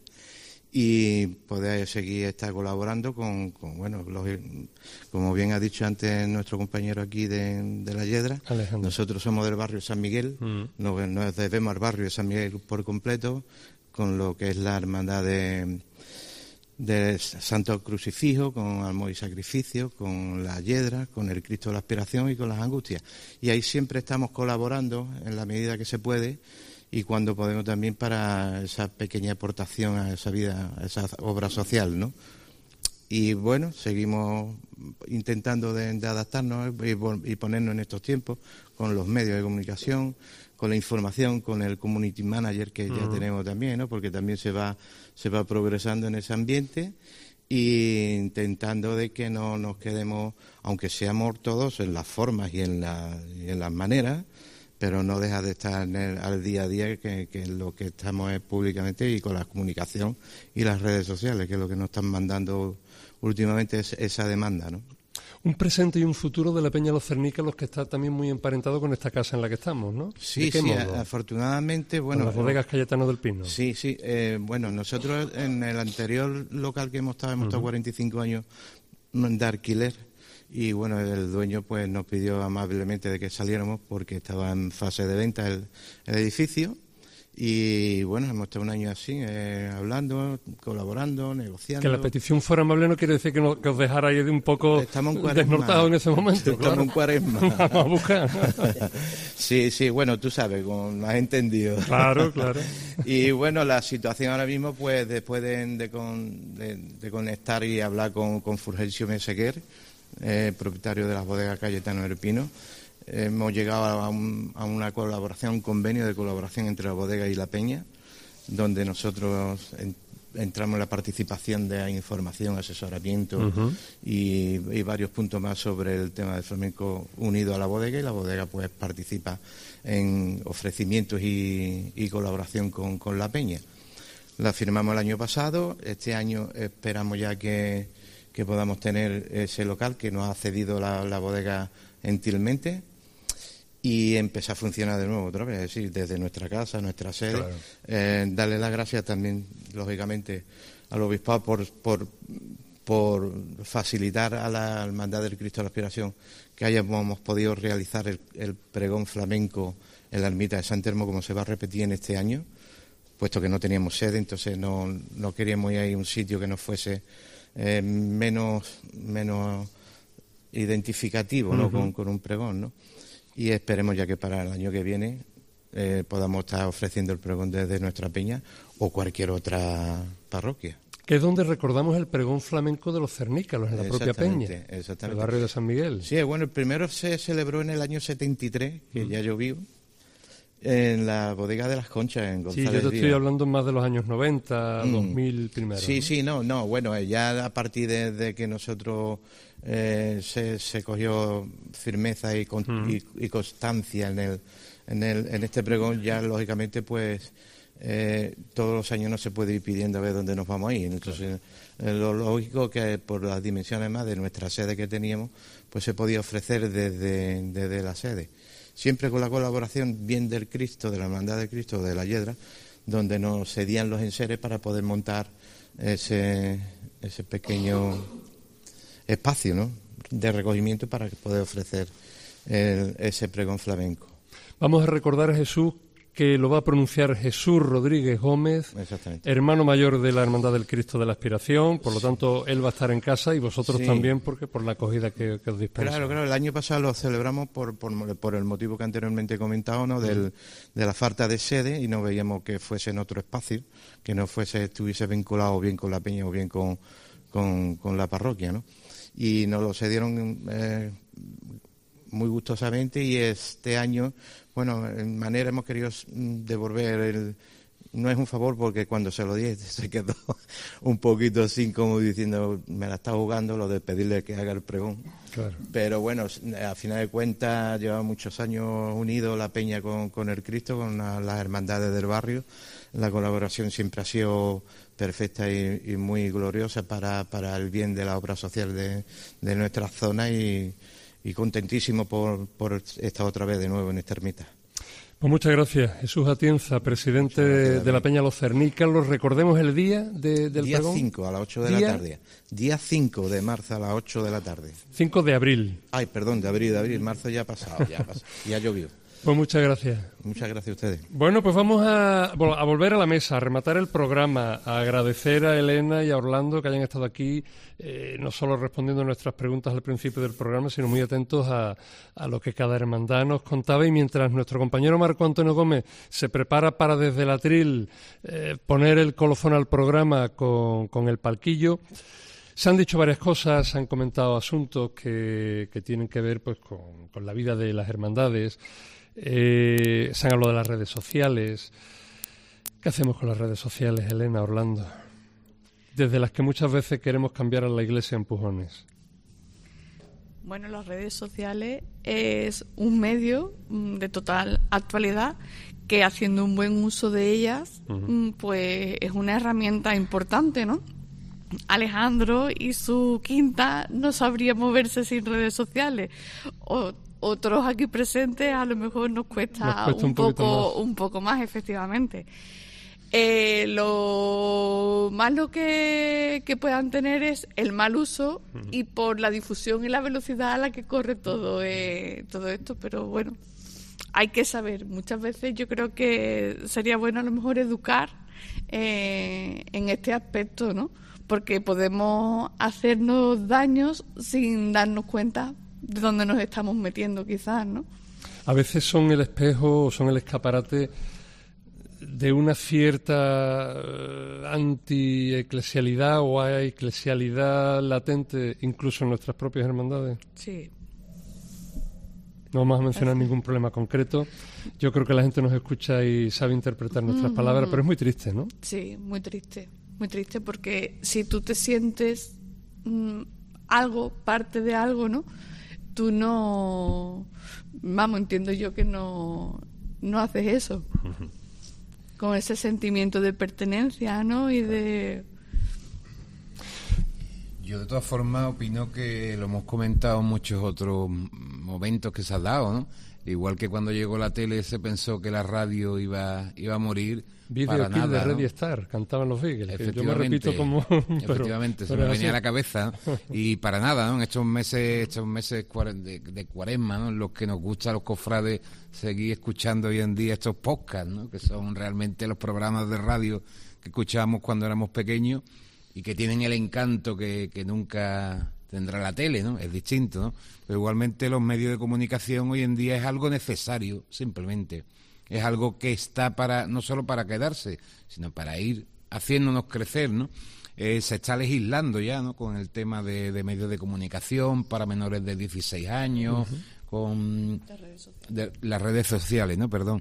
y poder seguir estar colaborando con, con bueno, los, como bien ha dicho antes nuestro compañero aquí de, de La Yedra, Alejandro. Nosotros somos del barrio San Miguel, mm. nos, nos debemos al barrio de San Miguel por completo, con lo que es la hermandad de, de Santo Crucifijo, con Almor y Sacrificio, con La Yedra, con el Cristo de la Aspiración y con las Angustias. Y ahí siempre estamos colaborando en la medida que se puede, y cuando podemos también para esa pequeña aportación a esa vida, a esa obra social, ¿no? Y bueno, seguimos intentando de, de adaptarnos y, y ponernos en estos tiempos con los medios de comunicación, con la información, con el community manager que uh-huh. ya tenemos también, ¿no? Porque también se va se va progresando en ese ambiente, e intentando de que no nos quedemos, aunque seamos ortodoxos en las formas y en, la, y en las maneras, pero no deja de estar en el, al día a día, que, que lo que estamos es públicamente y con la comunicación y las redes sociales, que es lo que nos están mandando últimamente es esa demanda, ¿no? Un presente y un futuro de la Peña Los Cernícalos que está también muy emparentado con esta casa en la que estamos, ¿no? Sí, sí, modo? afortunadamente, bueno... Con las bodegas Cayetano del Pino. Sí, sí, eh, bueno, nosotros en el anterior local que hemos estado, hemos uh-huh. estado cuarenta y cinco años de alquiler, y bueno, el dueño pues nos pidió amablemente de que saliéramos porque estaba en fase de venta el, el edificio. Y bueno, hemos estado un año así, eh, hablando, colaborando, negociando. Que la petición fuera amable no quiere decir que, no, que os dejarais un poco desnortados en ese momento. Estamos claro. en cuaresma. Vamos a buscar. Sí, sí, bueno, tú sabes, como has entendido. Claro, claro. Y bueno, la situación ahora mismo, pues después de, de, con, de, de conectar y hablar con, con Fulgencio Meseguer, eh, propietario de las bodegas Cayetano del Pino, hemos llegado a, un, a una colaboración, un convenio de colaboración entre la bodega y la peña, donde nosotros en, entramos en la participación de información, asesoramiento uh-huh. y, y varios puntos más sobre el tema del flamenco unido a la bodega, y la bodega pues participa en ofrecimientos y, y colaboración con, con la peña. La firmamos el año pasado, este año esperamos ya que, que podamos tener ese local que nos ha cedido la, la bodega gentilmente, y empezar a funcionar de nuevo otra vez, es decir, desde nuestra casa, nuestra sede. Claro. Eh, darle las gracias también, lógicamente, al obispado por, por, por facilitar a la Hermandad del Cristo de la Aspiración que hayamos podido realizar el, el pregón flamenco en la ermita de San Telmo, como se va a repetir en este año, puesto que no teníamos sede, entonces no, no queríamos ir a un sitio que no fuese eh, menos, menos identificativo, ¿no? Uh-huh. con, con un pregón, ¿no? Y esperemos ya que para el año que viene eh, podamos estar ofreciendo el pregón desde nuestra peña o cualquier otra parroquia. Que es donde recordamos el pregón flamenco de los cernícalos, en la propia peña, exactamente. el barrio de San Miguel. Sí, bueno, el primero se celebró en el año setenta y tres, que mm. ya llovió, en la bodega de las Conchas, en González. Sí, yo te Díaz. estoy hablando más de los años noventa, mm. dos mil primero. Sí, ¿no? sí, no, no, bueno, ya a partir de, de que nosotros eh, se, se cogió firmeza y, con, mm. y, y constancia en el, en el en este pregón, ya lógicamente pues eh, todos los años no se puede ir pidiendo a ver dónde nos vamos a ir. Entonces, eh, lo lógico que por las dimensiones más de nuestra sede que teníamos, pues se podía ofrecer desde, desde la sede. Siempre con la colaboración bien del Cristo, de la Hermandad del Cristo, de la Yedra, donde nos cedían los enseres para poder montar ese, ese pequeño espacio, ¿no?, de recogimiento para poder ofrecer el, ese pregón flamenco. Vamos a recordar a Jesús, que lo va a pronunciar Jesús Rodríguez Gómez, hermano mayor de la Hermandad del Cristo de la Aspiración, por lo sí. tanto él va a estar en casa y vosotros sí. también, porque por la acogida que, que os dispensa. Claro, claro, el año pasado lo celebramos por, por, por el motivo que anteriormente he comentado, ¿no?, Del, de la falta de sede, y no veíamos que fuese en otro espacio, que no fuese estuviese vinculado bien con la peña o bien con, con, con la parroquia, ¿no? Y nos lo cedieron eh, muy gustosamente, y este año, bueno, en manera hemos querido devolver el... No es un favor, porque cuando se lo di se quedó un poquito así como diciendo, me la está jugando lo de pedirle que haga el pregón. Claro. Pero bueno, a final de cuentas lleva muchos años unido la peña con, con el Cristo, con la, las hermandades del barrio. La colaboración siempre ha sido perfecta y, y muy gloriosa para, para el bien de la obra social de, de nuestra zona, y y contentísimo por, por estar otra vez de nuevo en esta ermita. Pues muchas gracias, Jesús Atienza, presidente gracias, de la Peña Los Cernícalos. Recordemos el día de, del día pregón. Día cinco, a las ocho de ¿Día? la tarde. Día cinco de marzo a las ocho de la tarde. cinco de abril. Ay, perdón, de abril, de abril. Marzo ya ha pasado, ya ha pasado, ya llovió. Pues muchas gracias. Muchas gracias a ustedes. Bueno, pues vamos a, a volver a la mesa, a rematar el programa, a agradecer a Elena y a Orlando que hayan estado aquí, eh, no solo respondiendo a nuestras preguntas al principio del programa, sino muy atentos a, a lo que cada hermandad nos contaba. Y mientras nuestro compañero Marco Antonio Gómez se prepara para desde el atril eh, poner el colofón al programa con, con el palquillo, se han dicho varias cosas, se han comentado asuntos que, que tienen que ver pues con, con la vida de las hermandades. Eh, se han hablado de las redes sociales. ¿Qué hacemos con las redes sociales, Elena, Orlando? Desde las que muchas veces queremos cambiar a la Iglesia a empujones. Bueno, las redes sociales es un medio de total actualidad que, haciendo un buen uso de ellas, uh-huh. pues es una herramienta importante, ¿no? Alejandro y su quinta no sabría moverse sin redes sociales. O otros aquí presentes a lo mejor nos cuesta, nos cuesta un, un poco más. un poco más, efectivamente. Eh, lo malo que, que puedan tener es el mal uso uh-huh. y por la difusión y la velocidad a la que corre todo, eh, todo esto, pero bueno, hay que saber. Muchas veces yo creo que sería bueno a lo mejor educar eh, en este aspecto, ¿no? Porque podemos hacernos daños sin darnos cuenta de dónde nos estamos metiendo, quizás, ¿no? A veces son el espejo, son el escaparate de una cierta anti-eclesialidad o eclesialidad latente, incluso en nuestras propias hermandades. Sí. No vamos a mencionar Así. ningún problema concreto. Yo creo que la gente nos escucha y sabe interpretar nuestras mm-hmm. palabras, pero es muy triste, ¿no? Sí, muy triste. Muy triste porque si tú te sientes mmm, algo, parte de algo, ¿no? Tú no... Vamos, entiendo yo que no, no haces eso. Uh-huh. Con ese sentimiento de pertenencia, ¿no? Y de... Yo de todas formas opino que lo hemos comentado en muchos otros momentos que se ha dado, ¿no? Igual que cuando llegó la tele se pensó que la radio iba, iba a morir. Video Kill de Ready Star, cantaban los Beatles. Que yo me repito como... Efectivamente, pero, se me venía a la cabeza. Y para nada, ¿no? En estos meses, estos meses de, de cuaresma, ¿no? En los que nos gusta a los cofrades seguir escuchando hoy en día estos podcasts, ¿no? Que son realmente los programas de radio que escuchábamos cuando éramos pequeños y que tienen el encanto que, que nunca tendrá la tele, ¿no? Es distinto, ¿no? Pero igualmente los medios de comunicación hoy en día es algo necesario, simplemente. Es algo que está para no solo para quedarse, sino para ir haciéndonos crecer, ¿no? Eh, se está legislando ya, ¿no? Con el tema de, de medios de comunicación para menores de dieciséis años, uh-huh. con las redes sociales, de, las redes sociales, ¿no? Perdón.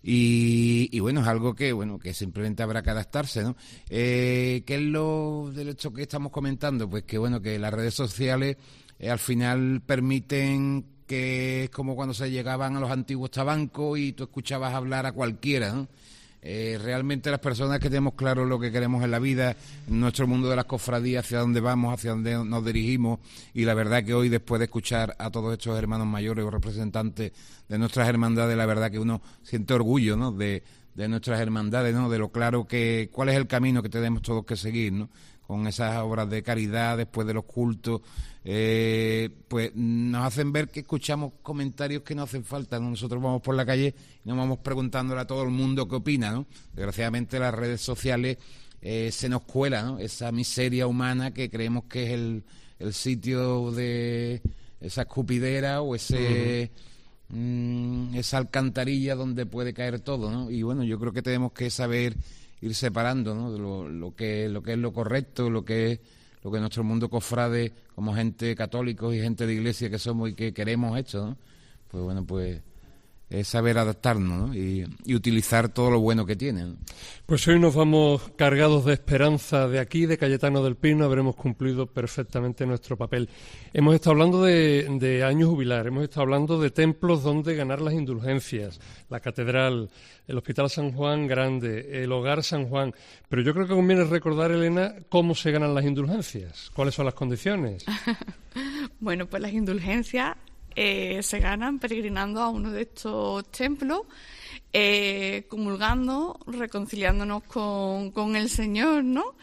Y, y bueno, es algo que bueno que simplemente habrá que adaptarse, ¿no? Eh, ¿Qué es lo de esto que estamos comentando? Pues que bueno que las redes sociales eh, al final permiten que es como cuando se llegaban a los antiguos tabancos y tú escuchabas hablar a cualquiera, ¿no? Eh, realmente las personas que tenemos claro lo que queremos en la vida, en nuestro mundo de las cofradías, hacia dónde vamos, hacia dónde nos dirigimos, y la verdad que hoy, después de escuchar a todos estos hermanos mayores o representantes de nuestras hermandades, la verdad que uno siente orgullo, ¿no? de, de nuestras hermandades, ¿no? De lo claro que, cuál es el camino que tenemos todos que seguir, ¿no? Con esas obras de caridad después de los cultos, eh, pues nos hacen ver que escuchamos comentarios que no hacen falta, ¿no? Nosotros vamos por la calle y nos vamos preguntándole a todo el mundo qué opina, ¿no? Desgraciadamente las redes sociales eh, se nos cuela, ¿no? Esa miseria humana que creemos que es el, el sitio de esa escupidera o ese uh-huh. mmm, esa alcantarilla donde puede caer todo, ¿no? Y bueno, yo creo que tenemos que saber ir separando, ¿no? Lo, lo que lo que es lo correcto, lo que es lo que nuestro mundo cofrade, como gente católicos y gente de iglesia que somos y que queremos esto, ¿no? Pues bueno, pues es saber adaptarnos, ¿no? y, y utilizar todo lo bueno que tiene, ¿no? Pues hoy nos vamos cargados de esperanza de aquí, de Cayetano del Pino, habremos cumplido perfectamente nuestro papel. Hemos estado hablando de, de año jubilar, hemos estado hablando de templos donde ganar las indulgencias, la catedral, el Hospital San Juan Grande, el Hogar San Juan, pero yo creo que conviene recordar, Elena, cómo se ganan las indulgencias, cuáles son las condiciones. Bueno, pues las indulgencias eh, se ganan peregrinando a uno de estos templos, eh, comulgando, reconciliándonos con, con el Señor, ¿no?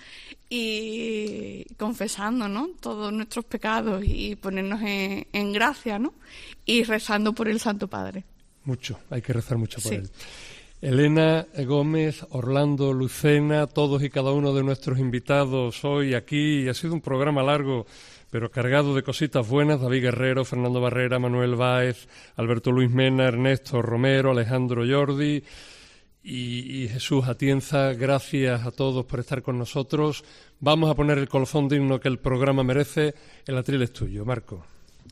Y confesando, ¿no?, todos nuestros pecados y ponernos en, en gracia, ¿no? Y rezando por el Santo Padre. Mucho, hay que rezar mucho por Sí. él. Elena Gómez, Orlando Lucena, todos y cada uno de nuestros invitados hoy aquí. Ha sido un programa largo, pero cargado de cositas buenas. David Guerrero, Fernando Barrera, Manuel Báez, Alberto Luis Mena, Ernesto Romero, Alejandro Jordi y, y Jesús Atienza. Gracias a todos por estar con nosotros. Vamos a poner el colofón digno que el programa merece. El atril es tuyo, Marco.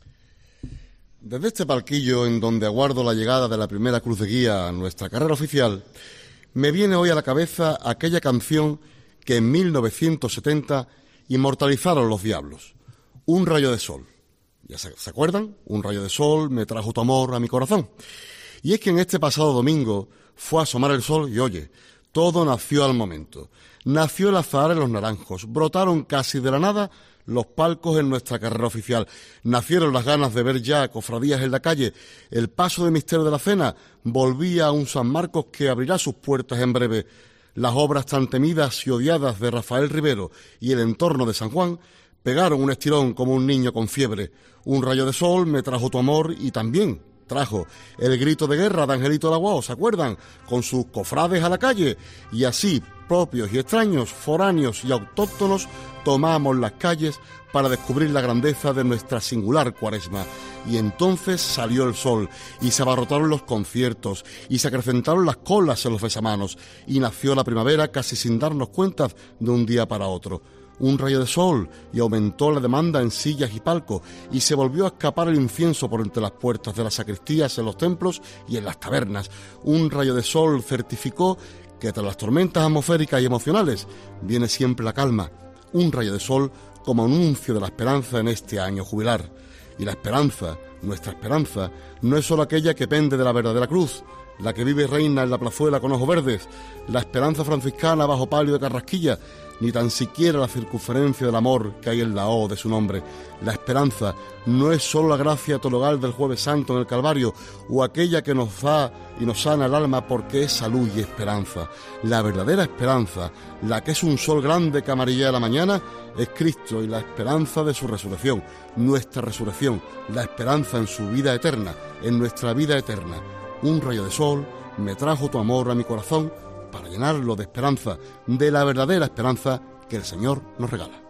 Desde este palquillo en donde aguardo la llegada de la primera cruz de guía a nuestra carrera oficial, me viene hoy a la cabeza aquella canción que en mil novecientos setenta inmortalizaron los Diablos, Un rayo de sol. ¿Ya se, se acuerdan? Un rayo de sol me trajo tu amor a mi corazón. Y es que en este pasado domingo fue a asomar el sol y oye, todo nació al momento. Nació el azahar en los naranjos, brotaron casi de la nada los palcos en nuestra carrera oficial. Nacieron las ganas de ver ya cofradías en la calle. El paso de misterio de la cena volvía a un San Marcos que abrirá sus puertas en breve. Las obras tan temidas y odiadas de Rafael Rivero y el entorno de San Juan pegaron un estirón como un niño con fiebre. Un rayo de sol me trajo tu amor y también trajo el grito de guerra de Angelito Laguao, ¿se acuerdan? Con sus cofrades a la calle. Y así, propios y extraños, foráneos y autóctonos, tomamos las calles para descubrir la grandeza de nuestra singular Cuaresma. Y entonces salió el sol, y se abarrotaron los conciertos, y se acrecentaron las colas en los besamanos, y nació la primavera casi sin darnos cuenta de un día para otro. Un rayo de sol, y aumentó la demanda en sillas y palcos, y se volvió a escapar el incienso por entre las puertas de las sacristías en los templos y en las tabernas. Un rayo de sol certificó que tras las tormentas atmosféricas y emocionales viene siempre la calma. Un rayo de sol como anuncio de la esperanza en este año jubilar. Y la esperanza, nuestra esperanza, no es solo aquella que pende de la verdadera cruz, la que vive y reina en la plazuela con ojos verdes, la esperanza franciscana bajo palio de Carrasquilla, ni tan siquiera la circunferencia del amor que hay en la O de su nombre. La esperanza no es solo la gracia teologal del Jueves Santo en el Calvario, o aquella que nos da y nos sana el alma porque es salud y esperanza. La verdadera esperanza, la que es un sol grande que amarilla la mañana, es Cristo y la esperanza de su resurrección, nuestra resurrección, la esperanza en su vida eterna, en nuestra vida eterna. Un rayo de sol me trajo tu amor a mi corazón para llenarlo de esperanza, de la verdadera esperanza que el Señor nos regala.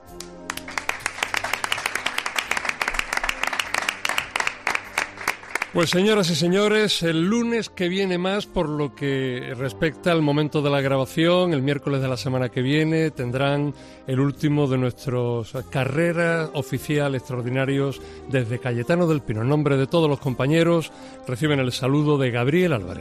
Pues señoras y señores, el lunes que viene más, por lo que respecta al momento de la grabación, el miércoles de la semana que viene, tendrán el último de nuestros carreras oficial extraordinarios desde Cayetano del Pino. En nombre de todos los compañeros, reciben el saludo de Gabriel Álvarez.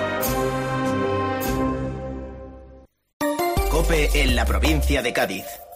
COPE en la provincia de Cádiz.